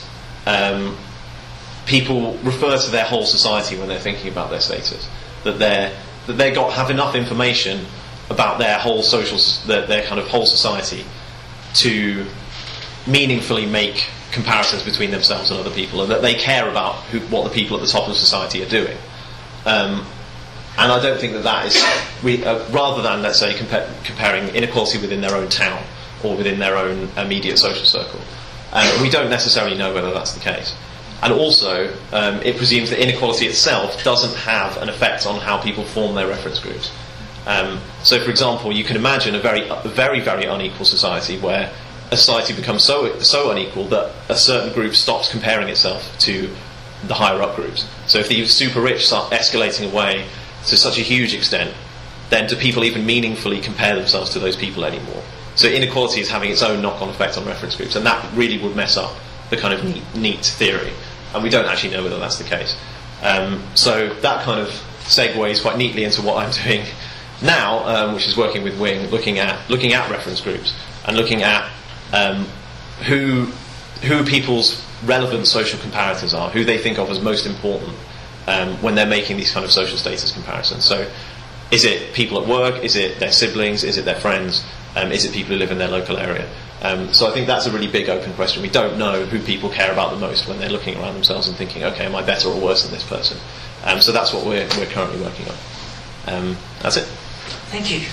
Speaker 2: people refer to their whole society when they're thinking about their status, that they have enough information about their whole their kind of whole society to meaningfully make comparisons between themselves and other people, and that they care about what the people at the top of society are doing. And I don't think that is rather than, let's say, comparing inequality within their own town or within their own immediate social circle. We don't necessarily know whether that's the case. And also, it presumes that inequality itself doesn't have an effect on how people form their reference groups. So, for example, you can imagine a very, very unequal society where a society becomes so unequal that a certain group stops comparing itself to the higher up groups. So if the super rich start escalating away to such a huge extent, then do people even meaningfully compare themselves to those people anymore? So inequality is having its own knock-on effect on reference groups, and that really would mess up the kind of neat theory. And we don't actually know whether that's the case. So that kind of segues quite neatly into what I'm doing now, which is working with Wing, looking at reference groups and looking at who people's relevant social comparators are, who they think of as most important when they're making these kind of social status comparisons. So is it people at work? Is it their siblings? Is it their friends? Is it people who live in their local area? So I think that's a really big open question. We don't know who people care about the most when they're looking around themselves and thinking, okay, am I better or worse than this person? So that's what we're currently working on. That's it.
Speaker 1: Thank you.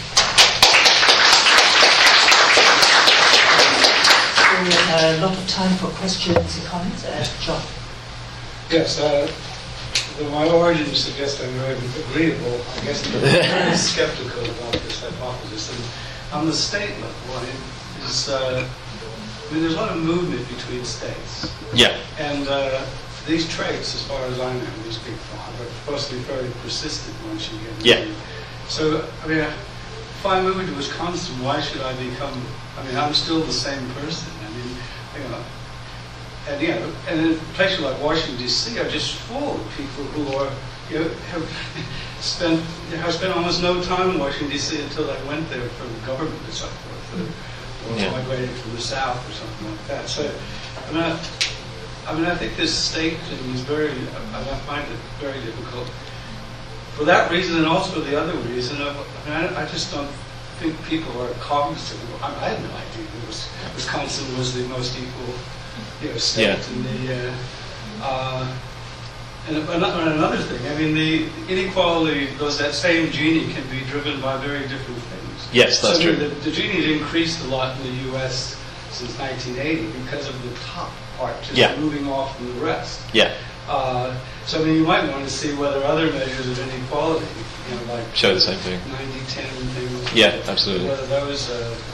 Speaker 1: A lot of time for questions and comments. John.
Speaker 4: Yes, my origin suggests I'm very agreeable. I guess I'm very skeptical about this hypothesis. And on the state level, there's a lot of movement between states.
Speaker 2: Yeah.
Speaker 4: And these traits, as far as I know, these big five, are supposed to be very persistent once you get
Speaker 2: Yeah.
Speaker 4: them. So, if I move to Wisconsin, why should I become... I'm still the same person. And in places like Washington, D.C. are just full of people who are, have spent almost no time in Washington, D.C. until I went there for the government and so forth, or migrated from the South or something like that. So, I think this state thing is I find it very difficult. For that reason, and also the other reason, I just don't think people are cognizant. I had no idea that Wisconsin was the most equal state in the... and another thing, the inequality, that same Gini can be driven by very different things.
Speaker 2: Yes, that's true.
Speaker 4: The Gini has increased a lot in the U.S. since 1980 because of the top part just moving off from the rest.
Speaker 2: Yeah.
Speaker 4: So you might want to see whether other measures of inequality, like
Speaker 2: show the same thing.
Speaker 4: 90-10 things.
Speaker 2: Yeah, absolutely.
Speaker 4: Whether those,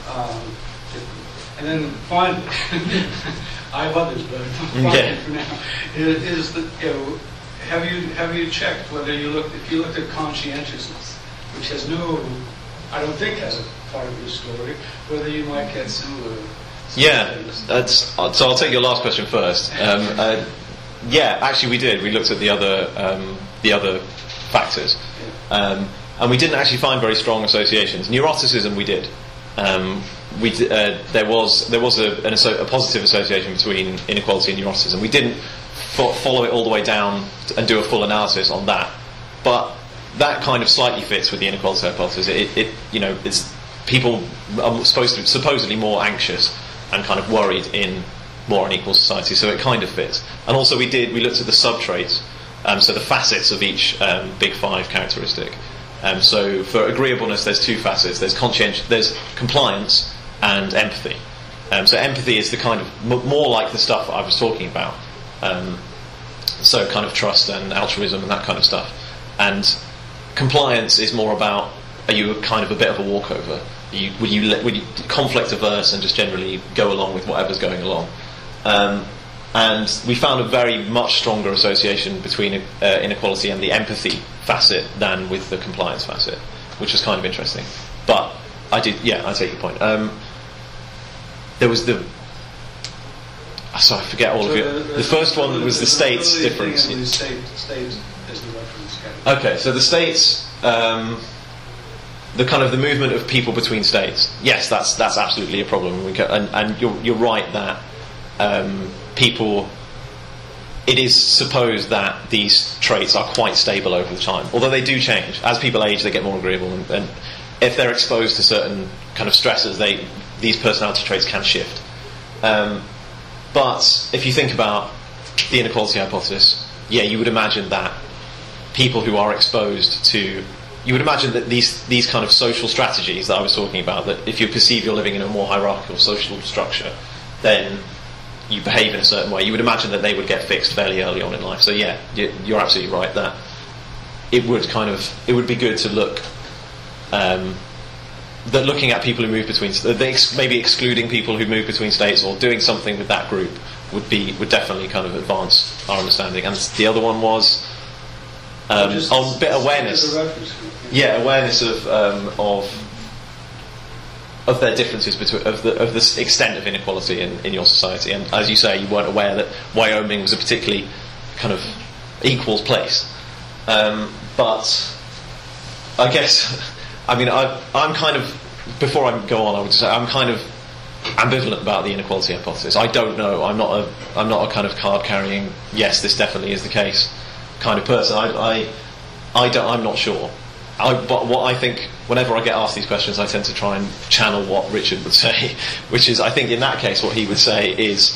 Speaker 4: and then finally, I have others, but finally for now, is that have you checked whether if you looked at conscientiousness, which has I don't think has a part of the story, whether you might get similar.
Speaker 2: Yeah, so I'll take your last question first. Actually we did. We looked at the other factors, and we didn't actually find very strong associations. Neuroticism we did. There was a positive association between inequality and neuroticism. We didn't follow it all the way down and do a full analysis on that, but that kind of slightly fits with the inequality hypothesis. It's people are supposedly more anxious and kind of worried in more unequal society, so it kind of fits. And also we looked at the sub-traits, so the facets of each big five characteristic. So for agreeableness, there's two facets. There's compliance and empathy. So empathy is the kind of more like the stuff that I was talking about. So kind of trust and altruism and that kind of stuff. And compliance is more about, are you kind of a bit of a walkover? Will you conflict averse and just generally go along with whatever's going along? And we found a very much stronger association between inequality and the empathy facet than with the compliance facet, which was kind of interesting. But I take your point. There was I forget all of it. The first one was the states difference.
Speaker 4: States as the reference.
Speaker 2: Okay, so the states, the kind of the movement of people between states. Yes, that's absolutely a problem. And you're right that people. It is supposed that these traits are quite stable over the time, although they do change. As people age, they get more agreeable, and if they're exposed to certain kind of stresses, these personality traits can shift. But if you think about the inequality hypothesis, you would imagine that people who are exposed to... You would imagine that these kind of social strategies that I was talking about, that if you perceive you're living in a more hierarchical social structure, then you behave in a certain way. You would imagine that they would get fixed fairly early on in life. So you're absolutely right that it would be good to look... that looking at people who move between, maybe excluding people who move between states or doing something with that group would definitely kind of advance our understanding. And the other one was on bit awareness. Yeah, awareness of their differences between of the extent of inequality in your society. And as you say, you weren't aware that Wyoming was a particularly kind of equal place. But I guess, I mean, I'm kind of, before I go on, I would say I'm kind of ambivalent about the inequality hypothesis. I don't know. I'm not a kind of card carrying, yes, this definitely is the case kind of person. I'm not sure. But what I think, whenever I get asked these questions, I tend to try and channel what Richard would say, which is, I think in that case, what he would say is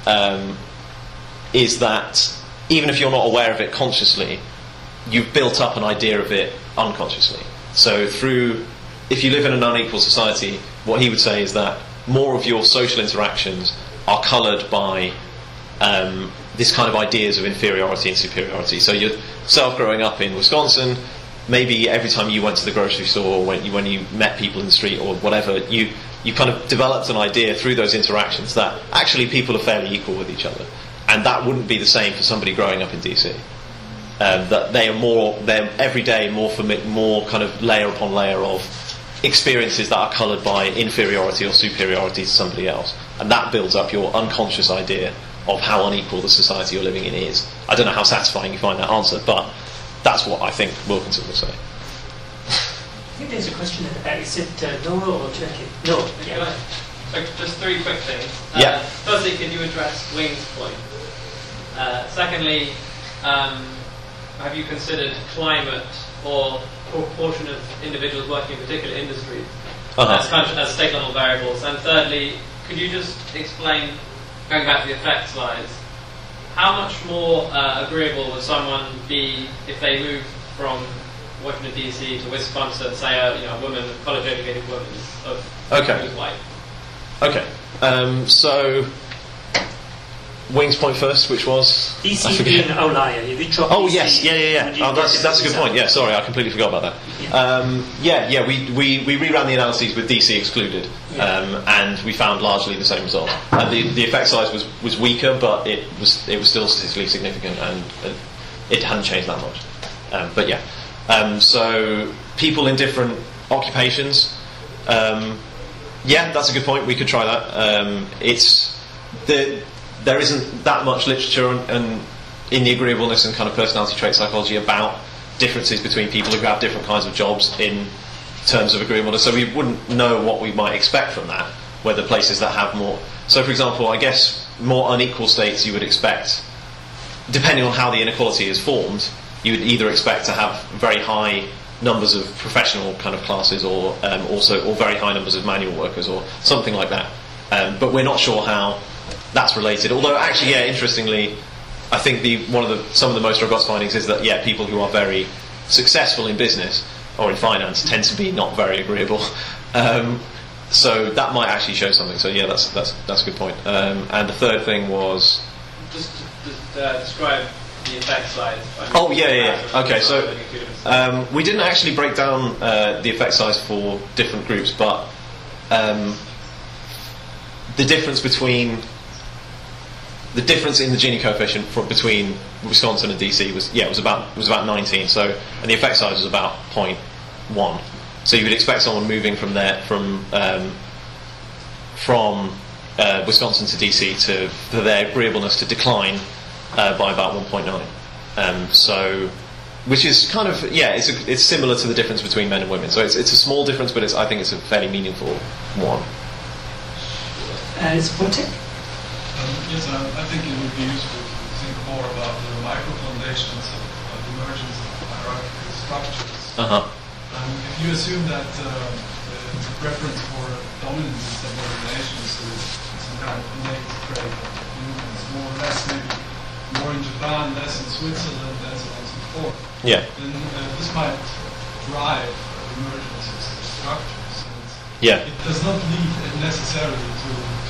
Speaker 2: that even if you're not aware of it consciously, you've built up an idea of it unconsciously. So if you live in an unequal society, what he would say is that more of your social interactions are coloured by this kind of ideas of inferiority and superiority. So yourself growing up in Wisconsin, maybe every time you went to the grocery store, or when you met people in the street or whatever, you kind of developed an idea through those interactions that actually people are fairly equal with each other. And that wouldn't be the same for somebody growing up in DC. That they're every day more kind of layer upon layer of experiences that are coloured by inferiority or superiority to somebody else. And that builds up your unconscious idea of how unequal the society you're living in is. I don't know how satisfying you find that answer, but that's what I think Wilkinson will say.
Speaker 1: I think there's a question. Is it Nora or Turkey? No. Yeah.
Speaker 5: So just three quick things.
Speaker 2: Yeah.
Speaker 5: Firstly, could you address Wing's point? Secondly, have you considered climate or proportion of individuals working in particular industries as state level variables? And thirdly, could you just explain, going back to the effect slides, how much more agreeable would someone be if they moved from Washington DC to Wisconsin, say a woman, college-educated woman who's white? Okay.
Speaker 2: So Wing's point first, which was
Speaker 1: DC being an outlier. If you drop DC,
Speaker 2: yes, yeah. Oh, that's a good point. Yeah, sorry, I completely forgot about that. Yeah. We reran the analyses with DC excluded, and we found largely the same result. The effect size was weaker, but it was still statistically significant, and it hadn't changed that much. But yeah, so people in different occupations. Yeah, that's a good point. We could try that. There isn't that much literature and in the agreeableness and kind of personality trait psychology about differences between people who have different kinds of jobs in terms of agreeableness. So we wouldn't know what we might expect from that, whether places that have more. So, for example, I guess more unequal states you would expect, depending on how the inequality is formed, you would either expect to have very high numbers of professional kind of classes, or very high numbers of manual workers, or something like that. But we're not sure how that's related. Although, actually, yeah, interestingly, I think some of the most robust findings is that people who are very successful in business or in finance tend to be not very agreeable. So that might actually show something. So yeah, that's a good point. And the third thing was
Speaker 5: just describe the effect size.
Speaker 2: Oh yeah. Okay, so we didn't actually break down the effect size for different groups, but the difference in the Gini coefficient between Wisconsin and DC was about 19. So, and the effect size was about 0.1. So you would expect someone moving from Wisconsin to DC for their agreeableness to decline by about 1.9. So, which is kind of it's similar to the difference between men and women. So it's a small difference, but I think it's a fairly meaningful one.
Speaker 1: Is Wojtek?
Speaker 6: Yes, I think it would be useful to think more about the micro foundations of the emergence of hierarchical structures. If you assume that the preference for dominance and subordination is some kind of innate trait of humans, more or less, maybe more in Japan, less in Switzerland, and so on and so forth.
Speaker 2: Yeah.
Speaker 6: Then this might drive the emergence of such structures.
Speaker 2: And
Speaker 6: it does not lead necessarily to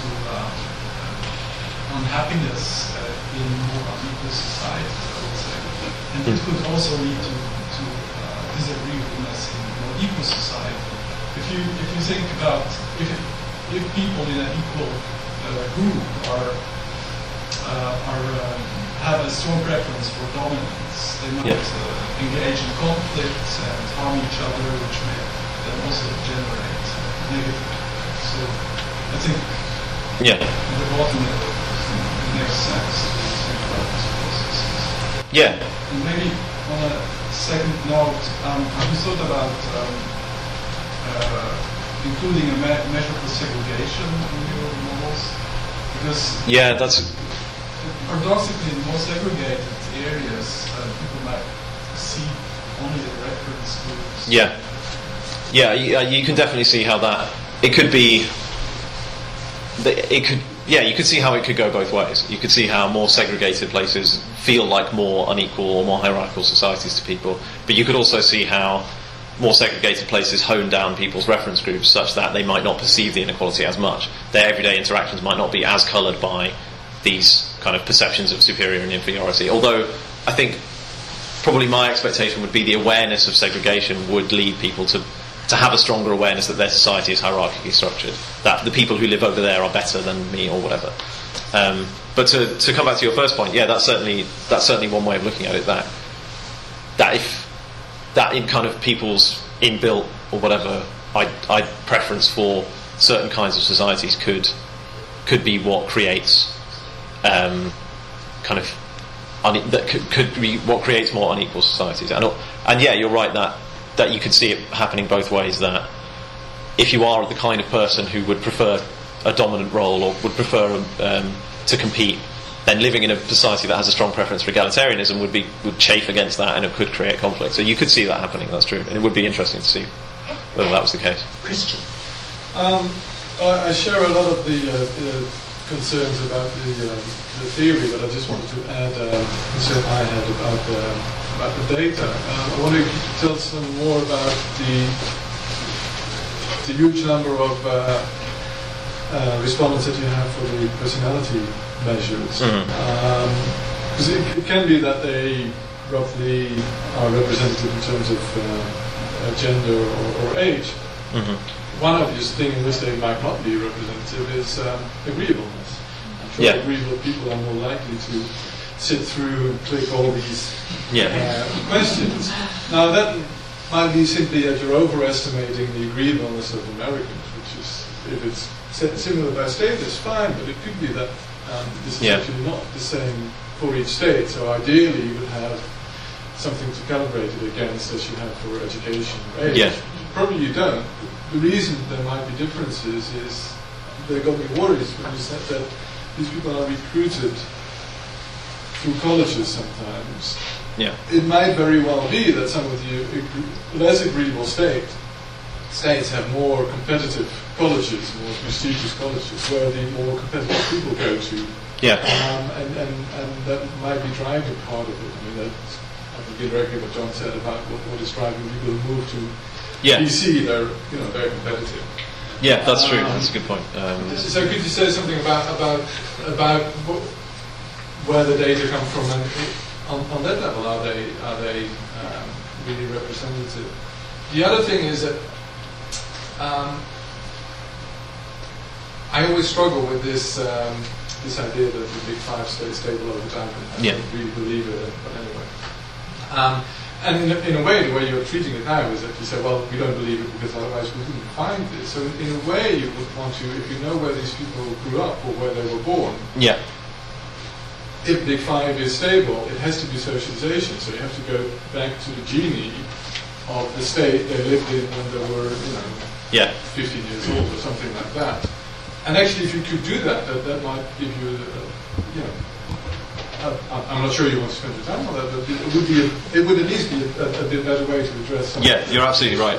Speaker 6: unhappiness in more unequal societies, I would say. And it could also lead to disagreeableness in more equal society. If you think about if people in an equal group are have a strong preference for dominance. They might engage in conflict and harm each other, which may then also generate negative effects. So I think the bottom it makes sense to think about these processes.
Speaker 2: Yeah.
Speaker 6: And maybe on a second note, have you thought about including a measure for segregation in your models? Because
Speaker 2: that's
Speaker 6: paradoxically, in more segregated areas, people might see only the reference groups.
Speaker 2: You can definitely see how that it could be. You could see how it could go both ways. You could see how more segregated places feel like more unequal or more hierarchical societies to people, but you could also see how more segregated places hone down people's reference groups such that they might not perceive the inequality as much. Their everyday interactions might not be as coloured by these kind of perceptions of superior and inferiority. Although I think probably my expectation would be the awareness of segregation would lead people to have a stronger awareness that their society is hierarchically structured, that the people who live over there are better than me or whatever. But to come back to your first point, that's certainly one way of looking at it, that if that in kind of people's inbuilt or whatever I preference for certain kinds of societies could be what creates could be what creates more unequal societies. And you're right that you could see it happening both ways, that if you are the kind of person who would prefer a dominant role or would prefer to compete, then living in a society that has a strong preference for egalitarianism would chafe against that, and it could create conflict. So you could see that happening, that's true. And it would be interesting to see whether that was the case.
Speaker 1: Christian?
Speaker 7: I share a lot of the concerns about the theory, but I just wanted to add a concern I had about the data. I wonder if you could tell some more about the huge number of respondents that you have for the personality measures. Because it can be that they roughly are representative in terms of gender or age. One obvious thing in which they might not be representative is agreeableness. I'm sure agreeable people are more likely to sit through and click all these questions. Now that might be simply that you're overestimating the agreeableness of Americans, which is, if it's similar by state, it's fine, but it could be that this is actually not the same for each state. So ideally you would have something to calibrate it against as you have for education or age. Probably you don't. The reason there might be differences is they got me worried when you said that these people are recruited through colleges sometimes. It might very well be that some of the less agreeable states have more competitive colleges, more prestigious colleges, where the more competitive people go to. And that might be driving part of it. I mean, I think indirectly what John said about what is driving people who move to BC, they're very competitive.
Speaker 2: That's true. That's a good point.
Speaker 7: So could you say something about where the data come from, and on that level, are they really representative? The other thing is that I always struggle with this idea that the Big Five stays stable over time. I don't really believe it, but anyway. And in a way, the way you're treating it now is that you say, well, we don't believe it because otherwise we wouldn't find this. So in a way, you would want to, if you know where these people grew up or where they were born, if Big Five is stable, it has to be socialization. So you have to go back to the gene of the state they lived in when they were, 15 years old or something like that. And actually, if you could do that, that might give you, I'm not sure you want to spend your time on that, but it would at least be a bit better way to address something.
Speaker 2: You're absolutely right.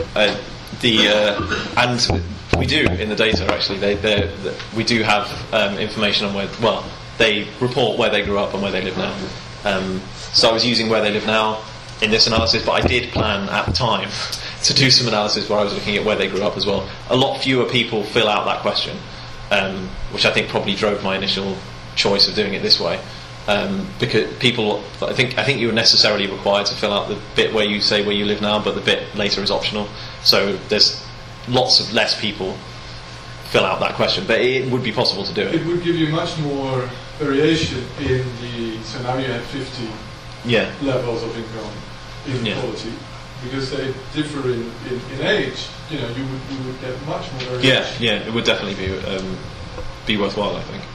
Speaker 2: And we do in the data actually. We do have information on where. They report where they grew up and where they live now. So I was using where they live now in this analysis, but I did plan at the time to do some analysis where I was looking at where they grew up as well. A lot fewer people fill out that question, which I think probably drove my initial choice of doing it this way. Because people, I think you're necessarily required to fill out the bit where you say where you live now, but the bit later is optional. So there's less people fill out that question, but it would be possible to do it.
Speaker 7: It would give you much more variation in the. So now you have 50
Speaker 2: Yeah.
Speaker 7: levels of income inequality because they differ in age. You know, you would get much more variation.
Speaker 2: Yeah, it would definitely be worthwhile, I think.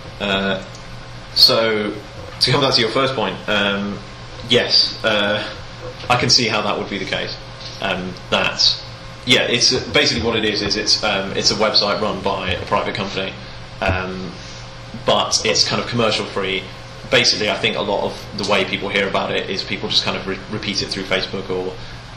Speaker 2: So, to come back to your first point, yes, I can see how that would be the case. It's basically what it is it's a website run by a private company, but it's kind of commercial free. Basically, I think a lot of the way people hear about it is people just kind of repeat it through Facebook, or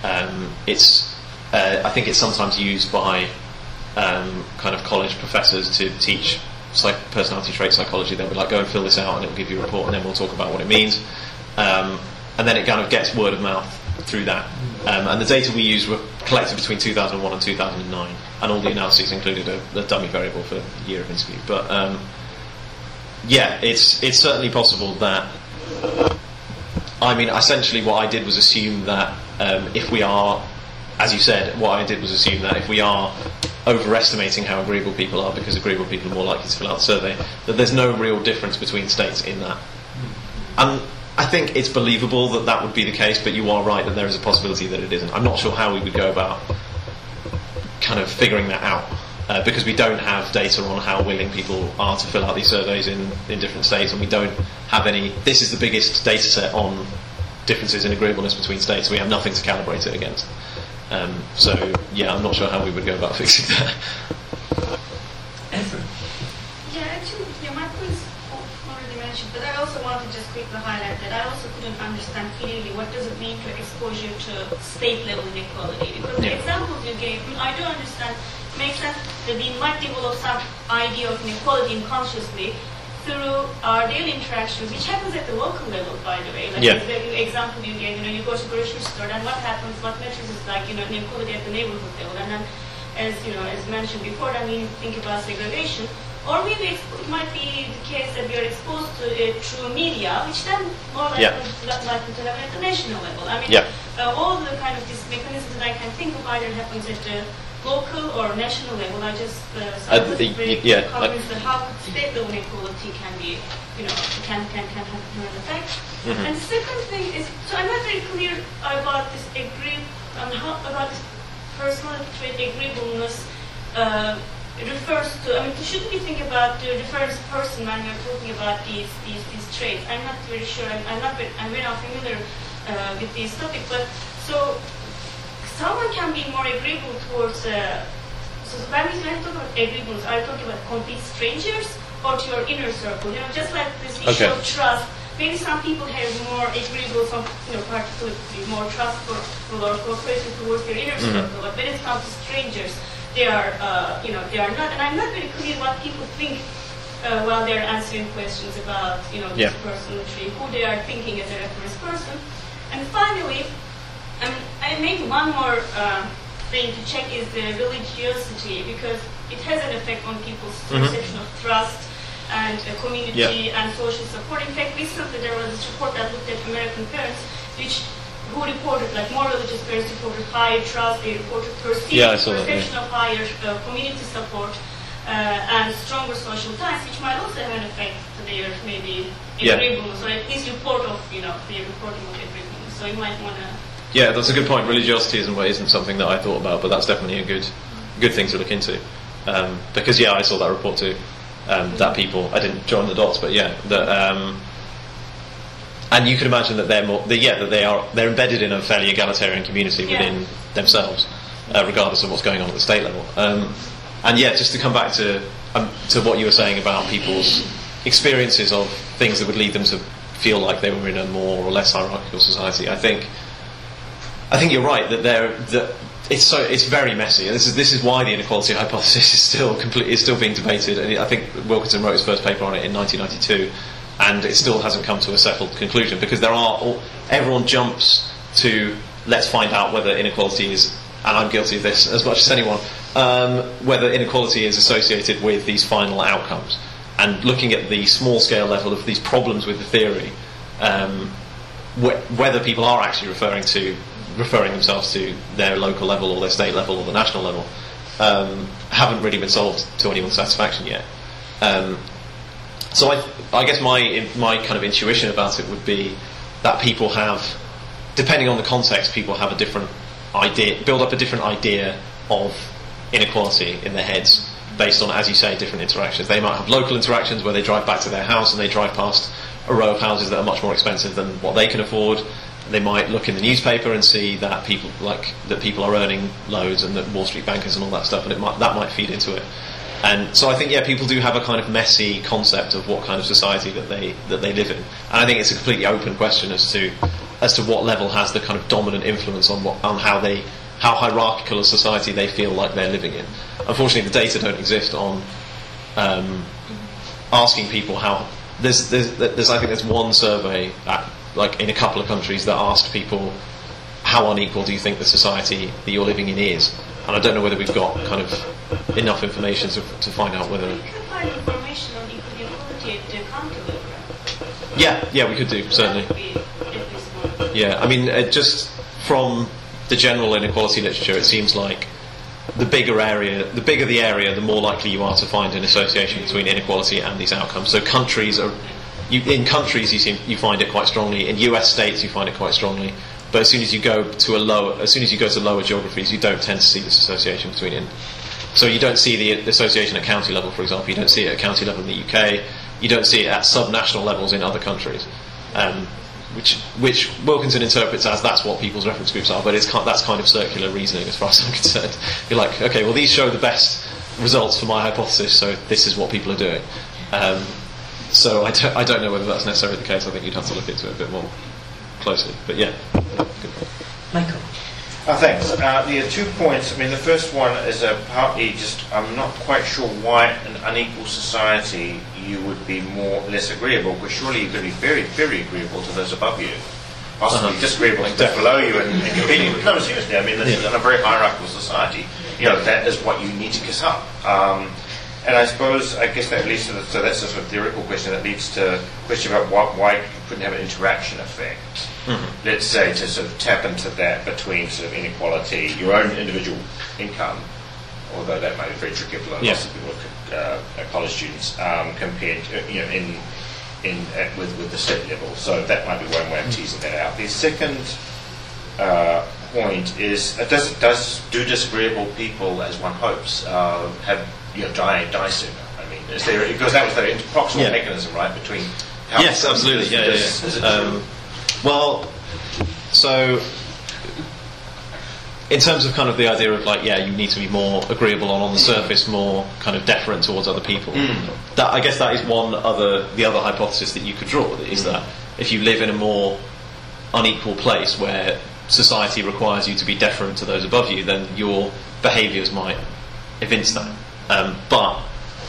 Speaker 2: I think it's sometimes used by kind of college professors to teach personality trait psychology. They'll be like, go and fill this out and it'll give you a report and then we'll talk about what it means. And then it kind of gets word of mouth through that. And the data we used were collected between 2001 and 2009, and all the analyses included a dummy variable for the year of interview. But it's certainly possible that. I mean, essentially, what I did was assume that if we are, as you said, what I did was assume that if we are overestimating how agreeable people are, because agreeable people are more likely to fill out the survey, that there's no real difference between states in that. And I think it's believable that that would be the case, but you are right that there is a possibility that it isn't. I'm not sure how we would go about kind of figuring that out, because we don't have data on how willing people are to fill out these surveys in different states, and we don't have any. This is the biggest data set on differences in agreeableness between states, so we have nothing to calibrate it against. So, I'm not sure how we would go about fixing that.
Speaker 1: Ephraim?
Speaker 8: Yeah, actually, my point is already mentioned, but I also want to just quickly highlight that I also couldn't understand clearly what does it mean to exposure to state-level inequality. Because the examples you gave, I do understand, makes sense that we might develop some idea of inequality unconsciously through our daily interactions, which happens at the local level, by the way. Like the example you gave, you go to the grocery store, and what happens, what matters is like, inequality at the neighborhood level. And then, as mentioned before, then we think about segregation. Or maybe it might be the case that we are exposed to it through media, which then more likely to happen at the national level. I mean, all the kind of these mechanisms that I can think of either happens at the local or national level. I just convinced that how state level inequality can be, can have an effect. Mm-hmm. And the second thing is, so I'm not very clear about this about this personality trait agreeableness. Refers to, shouldn't we think about the reference person when we're talking about these traits? I'm not very sure. I'm very unfamiliar with these topics. But so someone can be more agreeable towards. So when we talk about agreeableness, are you talking about complete strangers or to your inner circle? Just like this issue of trust. Maybe some people have more agreeable, some particularly more trustful or cooperative towards their inner circle. But when it comes to strangers, they are not, and I'm not very clear what people think while they're answering questions about, this personality, who they are thinking as a reference person. And finally, I made one more thing to check is the religiosity, because it has an effect on people's perception of trust and community and social support. In fact, recently there was this report that looked at American parents, who reported, like more religious parents reported higher trust, they reported perception of higher community support and stronger social ties, which might also have an effect to their maybe agreeableness, or at least report of, their reporting of agreeableness. So you might want to...
Speaker 2: Yeah, that's a good point. Religiosity isn't something that I thought about, but that's definitely a good thing to look into. Because, I saw that report too. That people, I didn't join the dots, but and you can imagine that they're embedded in a fairly egalitarian community within themselves, regardless of what's going on at the state level. Just to come back to what you were saying about people's experiences of things that would lead them to feel like they were in a more or less hierarchical society. I think you're right that it's very messy. And this is why the inequality hypothesis is still being debated. And I think Wilkinson wrote his first paper on it in 1992. And it still hasn't come to a settled conclusion, because everyone jumps to let's find out whether inequality is, and I'm guilty of this as much as anyone, whether inequality is associated with these final outcomes. And looking at the small scale level of these problems with the theory, whether people are actually referring themselves to their local level or their state level or the national level, haven't really been solved to anyone's satisfaction yet. So I guess my kind of intuition about it would be that people have, depending on the context, people have a different idea, build up a different idea of inequality in their heads based on, as you say, different interactions. They might have local interactions where they drive back to their house and they drive past a row of houses that are much more expensive than what they can afford. They might look in the newspaper and see that people are earning loads, and that Wall Street bankers and all that stuff, and that might feed into it. And so I think, people do have a kind of messy concept of what kind of society that they live in, and I think it's a completely open question as to what level has the kind of dominant influence on how hierarchical a society they feel like they're living in. Unfortunately, the data don't exist on asking people how. I think there's one survey in a couple of countries that asked people, how unequal do you think the society that you're living in is? And I don't know whether we've got kind of enough information to find out whether.
Speaker 8: We can find information on equality at the county level.
Speaker 2: Yeah, we could do, certainly. Yeah, I mean, just from the general inequality literature, it seems like the bigger the area, the more likely you are to find an association between inequality and these outcomes. So in countries you find it quite strongly. In US states you find it quite strongly. But as soon as you go to lower geographies, you don't tend to see this association between it. So you don't see the association at county level, for example. You don't see it at county level in the UK. You don't see it at subnational levels in other countries. Which Wilkinson interprets as that's what people's reference groups are, but that's kind of circular reasoning as far as I'm concerned. You're like, okay, well these show the best results for my hypothesis, so this is what people are doing. So I don't know whether that's necessarily the case. I think you'd have to look into it a bit more closely. But yeah. Good.
Speaker 1: Michael.
Speaker 9: Thanks. There are 2 points. I mean, the first one is partly just, I'm not quite sure why an unequal society you would be less agreeable, because surely you're going to be very, very agreeable to those above you. Possibly disagreeable to those below you and competing with. No, seriously, I mean, this is in a very hierarchical society. That is what you need to kiss up. And I guess that leads to so that's a sort of theoretical question that leads to a question about why you couldn't have an interaction effect. Mm-hmm. Let's say to sort of tap into that between sort of inequality, your own individual income, although that might be very tricky for lots of people, college students, compared to, with the state level. So that might be one way of teasing that out. The second point is, do disagreeable people, as one hopes, die sooner? I mean, because that was the proximal mechanism, right, between.
Speaker 2: Yes, absolutely. Is it true? Well, so in terms of kind of the idea of you need to be more agreeable on the surface, more kind of deferent towards other people. That, I guess that is the other hypothesis that you could draw, is that if you live in a more unequal place where society requires you to be deferent to those above you, then your behaviours might evince that. But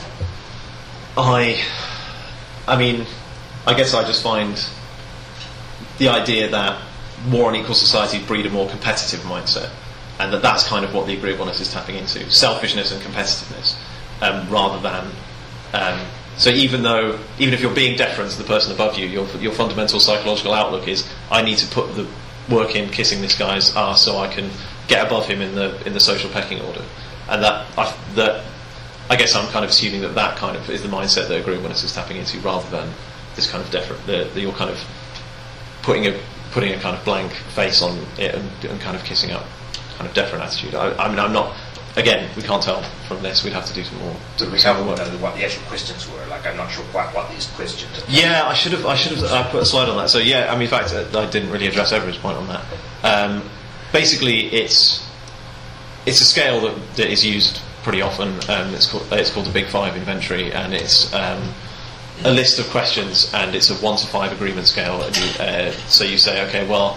Speaker 2: I mean, I guess I just find the idea that more unequal societies breed a more competitive mindset, and that's kind of what the agreeableness is tapping into: selfishness and competitiveness, rather than. So even if you're being deferent to the person above you, your fundamental psychological outlook is, I need to put the work in kissing this guy's arse so I can get above him in the social pecking order, and that I guess I'm kind of assuming that kind of is the mindset that agreeableness is tapping into, rather than this kind of deferent. You're kind of putting a kind of blank face on it and kind of kissing up kind of deferent attitude. I mean, I'm not. Again, we can't tell from this. We'd have to do some more.
Speaker 9: We haven't know what the actual questions were. I'm not sure quite what these questions are.
Speaker 2: Yeah, I should have put a slide on that. So yeah, I mean, in fact, I didn't really address Everett's point on that. Basically, it's a scale that is used pretty often. It's called the Big Five inventory, and it's a list of questions, and it's a 1 to 5 agreement scale. And so you say, okay, well,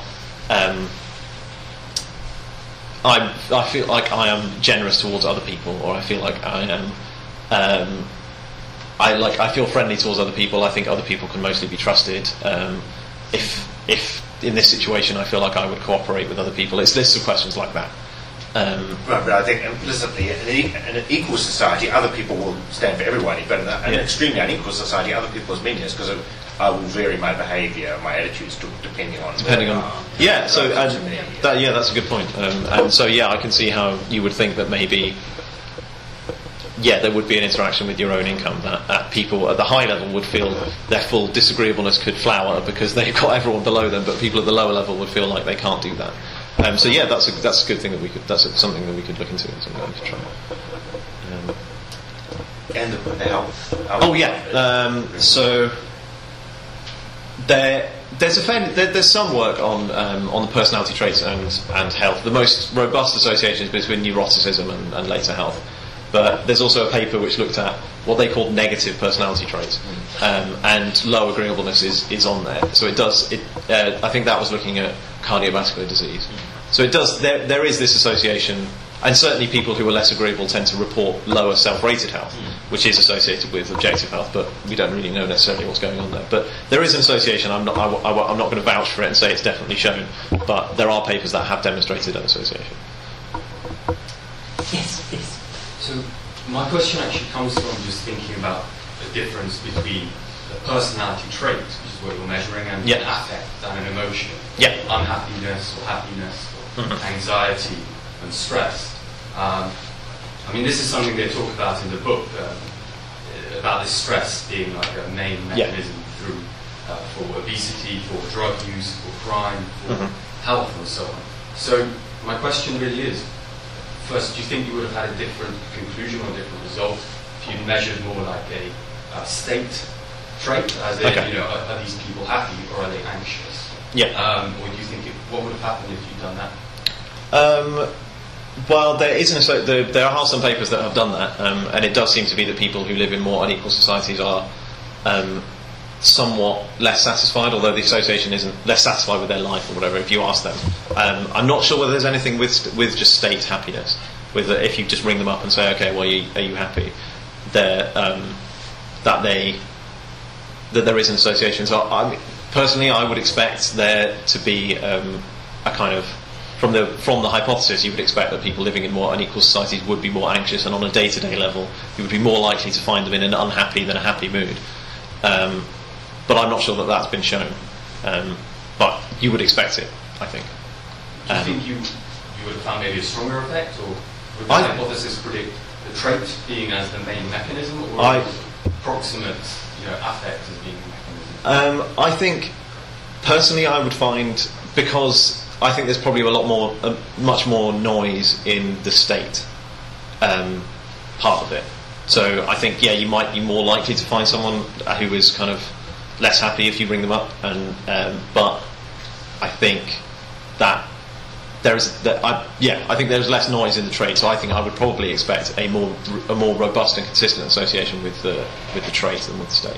Speaker 2: I feel like I am generous towards other people, or I feel like I am. I feel friendly towards other people. I think other people can mostly be trusted. If in this situation I feel like I would cooperate with other people, it's lists of questions like that.
Speaker 9: Right, but I think implicitly, in an equal society, other people will stand for everyone. But in an extremely unequal society, other people's meanness, because I will vary my behaviour, my attitudes, depending on.
Speaker 2: Yeah. So that's a good point. And so I can see how you would think that maybe yeah, there would be an interaction with your own income that people at the high level would feel their full disagreeableness could flower because they've got everyone below them, but people at the lower level would feel like they can't do that. So yeah, that's a good thing that that's something that we could look into and something that we could try.
Speaker 9: And the health.
Speaker 2: Oh yeah. So there's some work on the personality traits and health. The most robust association is between neuroticism and later health. But there's also a paper which looked at what they called negative personality traits, and low agreeableness is on there. So it does. I think that was looking at cardiovascular disease. So it does. There is this association, and certainly people who are less agreeable tend to report lower self-rated health, which is associated with objective health. But we don't really know necessarily what's going on there. But there is an association. I'm not going to vouch for it and say it's definitely shown. But there are papers that have demonstrated an association.
Speaker 1: Yes, please.
Speaker 10: So my question actually comes from just thinking about the difference between the personality trait, which is what you're measuring, and an affect and an emotion.
Speaker 2: Yeah.
Speaker 10: Unhappiness or happiness, or anxiety and stress. I mean, this is something they talk about in the book, about this stress being like a main mechanism through for obesity, for drug use, for crime, for health and so on. So my question really is, first, do you think you would have had a different conclusion or a different result if you measured more like a state trait, as in, are these people happy or are they anxious?
Speaker 2: Yeah.
Speaker 10: Or do you think what would have happened if you'd done that?
Speaker 2: Well, there are some papers that have done that, and it does seem to be that people who live in more unequal societies are somewhat less satisfied, although the association isn't less satisfied with their life or whatever if you ask them. I'm not sure whether there's anything with just state happiness, with if you just ring them up and say, okay, well, are you happy, that there is an association. So personally I would expect there to be a kind of, from the hypothesis, you would expect that people living in more unequal societies would be more anxious, and on a day-to-day level you would be more likely to find them in an unhappy than a happy mood. But I'm not sure that that's been shown. But you would expect it, I think.
Speaker 10: Do you think you would have found maybe a stronger effect, or would the hypothesis predict the trait being as the main mechanism, or proximate affect as being the mechanism?
Speaker 2: I think, personally, I would find, because I think there's probably much more noise in the state part of it. So I think, you might be more likely to find someone who is kind of less happy if you ring them up, but I think that I think there's less noise in the trait. So I think I would probably expect a more robust and consistent association with the trait than with the state.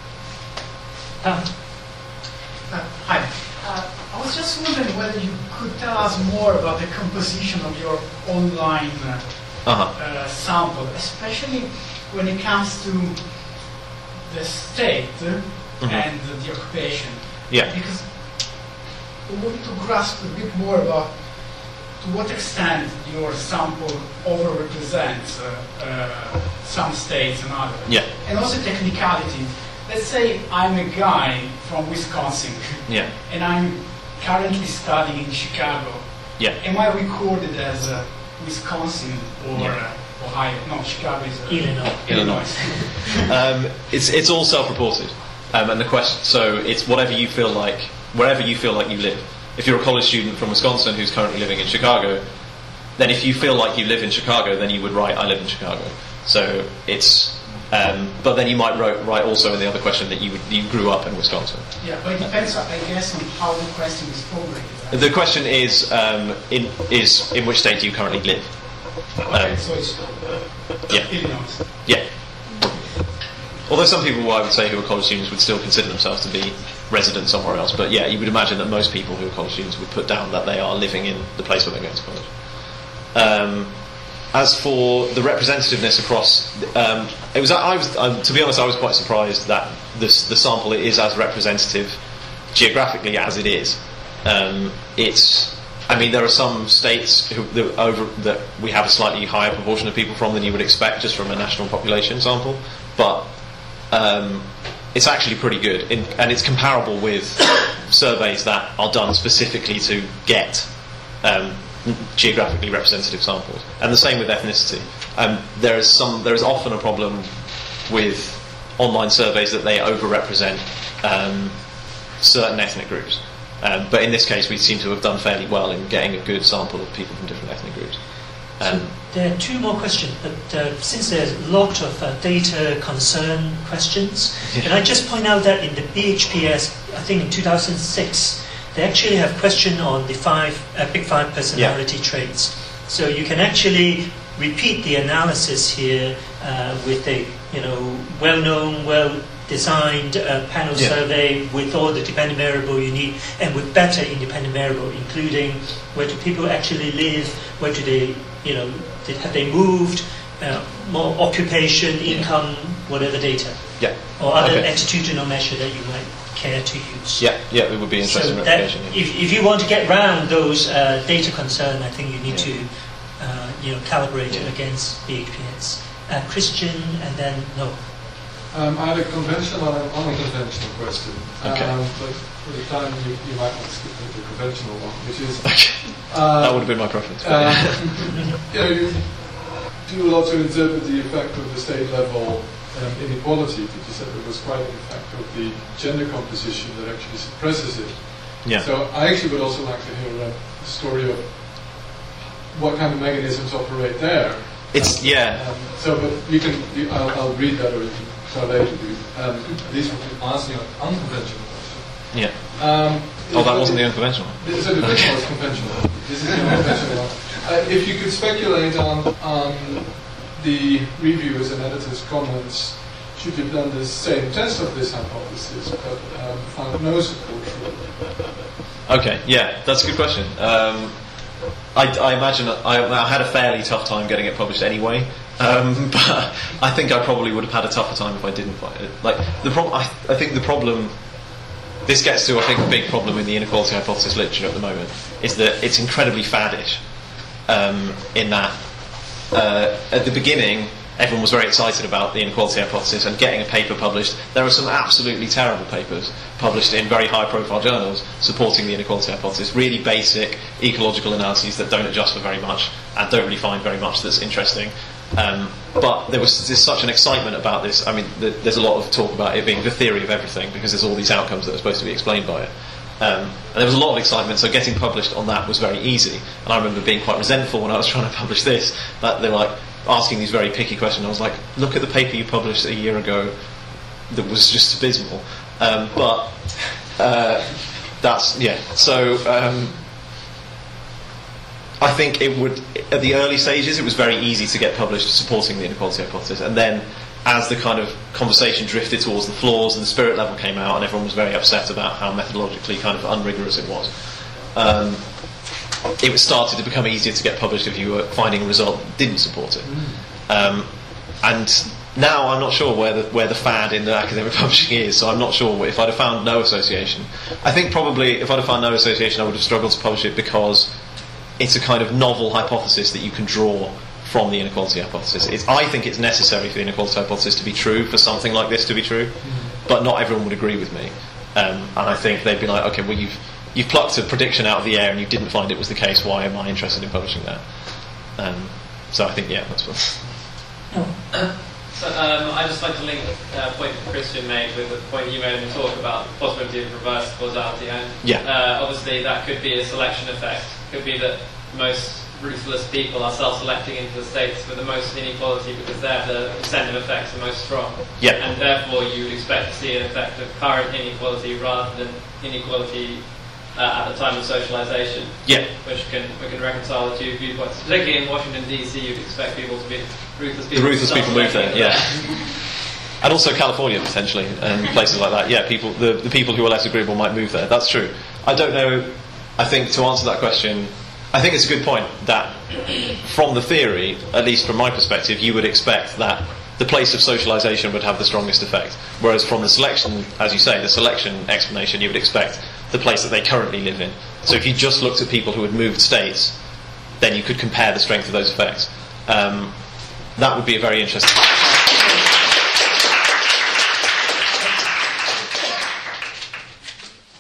Speaker 11: Hi. I was just wondering whether you could tell us more about the composition of your online sample, especially when it comes to the state and the occupation.
Speaker 2: Yeah.
Speaker 11: Because we want to grasp a bit more about to what extent your sample overrepresents some states and others.
Speaker 2: Yeah.
Speaker 11: And also technicality. Let's say I'm a guy from Wisconsin.
Speaker 2: Yeah.
Speaker 11: And I'm currently studying in Chicago.
Speaker 2: Yeah.
Speaker 11: Am I recorded as Wisconsin or Ohio? No, Chicago is
Speaker 2: Illinois. It's all self-reported, and the question. So it's whatever you feel like, wherever you feel like you live. If you're a college student from Wisconsin who's currently living in Chicago, then if you feel like you live in Chicago, then you would write, "I live in Chicago." So it's. But then you might write also in the other question that you grew up in Wisconsin.
Speaker 11: Yeah, but it depends, I guess, on how the question is formulated. Right?
Speaker 2: The question is in which state do you currently live?
Speaker 11: Okay, so it's Illinois.
Speaker 2: Yeah. Although some people, I would say, who are college students would still consider themselves to be resident somewhere else. But yeah, you would imagine that most people who are college students would put down that they are living in the place where they're going to college. As for the representativeness across, to be honest, I was quite surprised that the sample is as representative geographically as it is. There are some states that we have a slightly higher proportion of people from than you would expect just from a national population sample, but it's actually pretty good, and it's comparable with surveys that are done specifically to get geographically representative samples. And the same with ethnicity. There is often a problem with online surveys that they overrepresent certain ethnic groups. But in this case, we seem to have done fairly well in getting a good sample of people from different ethnic groups.
Speaker 1: So there are two more questions, but since there's a lot of data concern questions, can I just point out that in the BHPS, I think in 2006, they actually have question on the big five personality traits. So you can actually repeat the analysis here with a well-known, well-designed panel survey with all the dependent variable you need, and with better independent variable, including where do people actually live, where do they, have they moved, more occupation, income, whatever data, or other attitudinal measure that you might care to use.
Speaker 2: Yeah, it would be interesting replication.
Speaker 1: If you want to get around those data concern, I think you need to calibrate it against BHPS. Christian, and then no.
Speaker 7: I had a conventional and an unconventional question.
Speaker 2: Okay.
Speaker 7: But for the time, you might want to skip the conventional one, which is...
Speaker 2: that would have been my preference.
Speaker 7: You do a lot to interpret the effect of the state level inequality, but you said there was quite an effect of the gender composition that actually suppresses it.
Speaker 2: Yeah.
Speaker 7: So I actually would also like to hear a story of what kind of mechanisms operate there.
Speaker 2: It's
Speaker 7: So, but I'll read that, or you can try later. These were answering an unconventional question.
Speaker 2: Yeah. That wasn't the unconventional one.
Speaker 7: So the first one was conventional. This is the unconventional one. If you could speculate on the reviewers and editors' comments, should you have done the same test of this hypothesis, but found no support for it?
Speaker 2: Okay, that's a good question. I imagine I had a fairly tough time getting it published anyway, but I think I probably would have had a tougher time if I didn't find it. I think the problem. This gets to, I think, a big problem in the inequality hypothesis literature at the moment, is that it's incredibly faddish. In that, at the beginning, everyone was very excited about the inequality hypothesis and getting a paper published. There are some absolutely terrible papers published in very high-profile journals supporting the inequality hypothesis, really basic ecological analyses that don't adjust for very much and don't really find very much that's interesting. But there's such an excitement about this. I mean, there's a lot of talk about it being the theory of everything because there's all these outcomes that are supposed to be explained by it. And there was a lot of excitement, so getting published on that was very easy. And I remember being quite resentful when I was trying to publish this, that they were like asking these very picky questions. I was like, look at the paper you published a year ago that was just abysmal. So I think it would, at the early stages, it was very easy to get published supporting the inequality hypothesis. And then as the kind of conversation drifted towards the flaws and the spirit level came out and everyone was very upset about how methodologically kind of unrigorous it was, it started to become easier to get published if you were finding a result that didn't support it. And now I'm not sure where the fad in the academic publishing is, so I'm not sure if I'd have found no association. I think probably if I'd have found no association I would have struggled to publish it because it's a kind of novel hypothesis that you can draw from the inequality hypothesis. I think it's necessary for the inequality hypothesis to be true, for something like this to be true, but not everyone would agree with me. And I think they'd be like, okay, well you've plucked a prediction out of the air and you didn't find it was the case, why am I interested in publishing that? So I think, that's what...
Speaker 5: So I'd just like to link a point that Christian made with the point you made in the talk about the possibility of reverse causality. And obviously that could be a selection effect. It could be that most ruthless people are self-selecting into the states with the most inequality because there the incentive effects are most strong. And therefore you would expect to see an effect of current inequality rather than inequality at the time of socialization. Which we can reconcile the two viewpoints. Particularly in Washington DC, you'd expect people to be ruthless people.
Speaker 2: The ruthless people move there, and also California potentially, and places like that. The people who are less agreeable might move there. That's true. I don't know. I think to answer that question, I think it's a good point that from the theory, at least from my perspective, you would expect that the place of socialization would have the strongest effect. Whereas from the selection, as you say, the selection explanation, you would expect the place that they currently live in. So if you just looked at people who had moved states, then you could compare the strength of those effects. That would be a very interesting...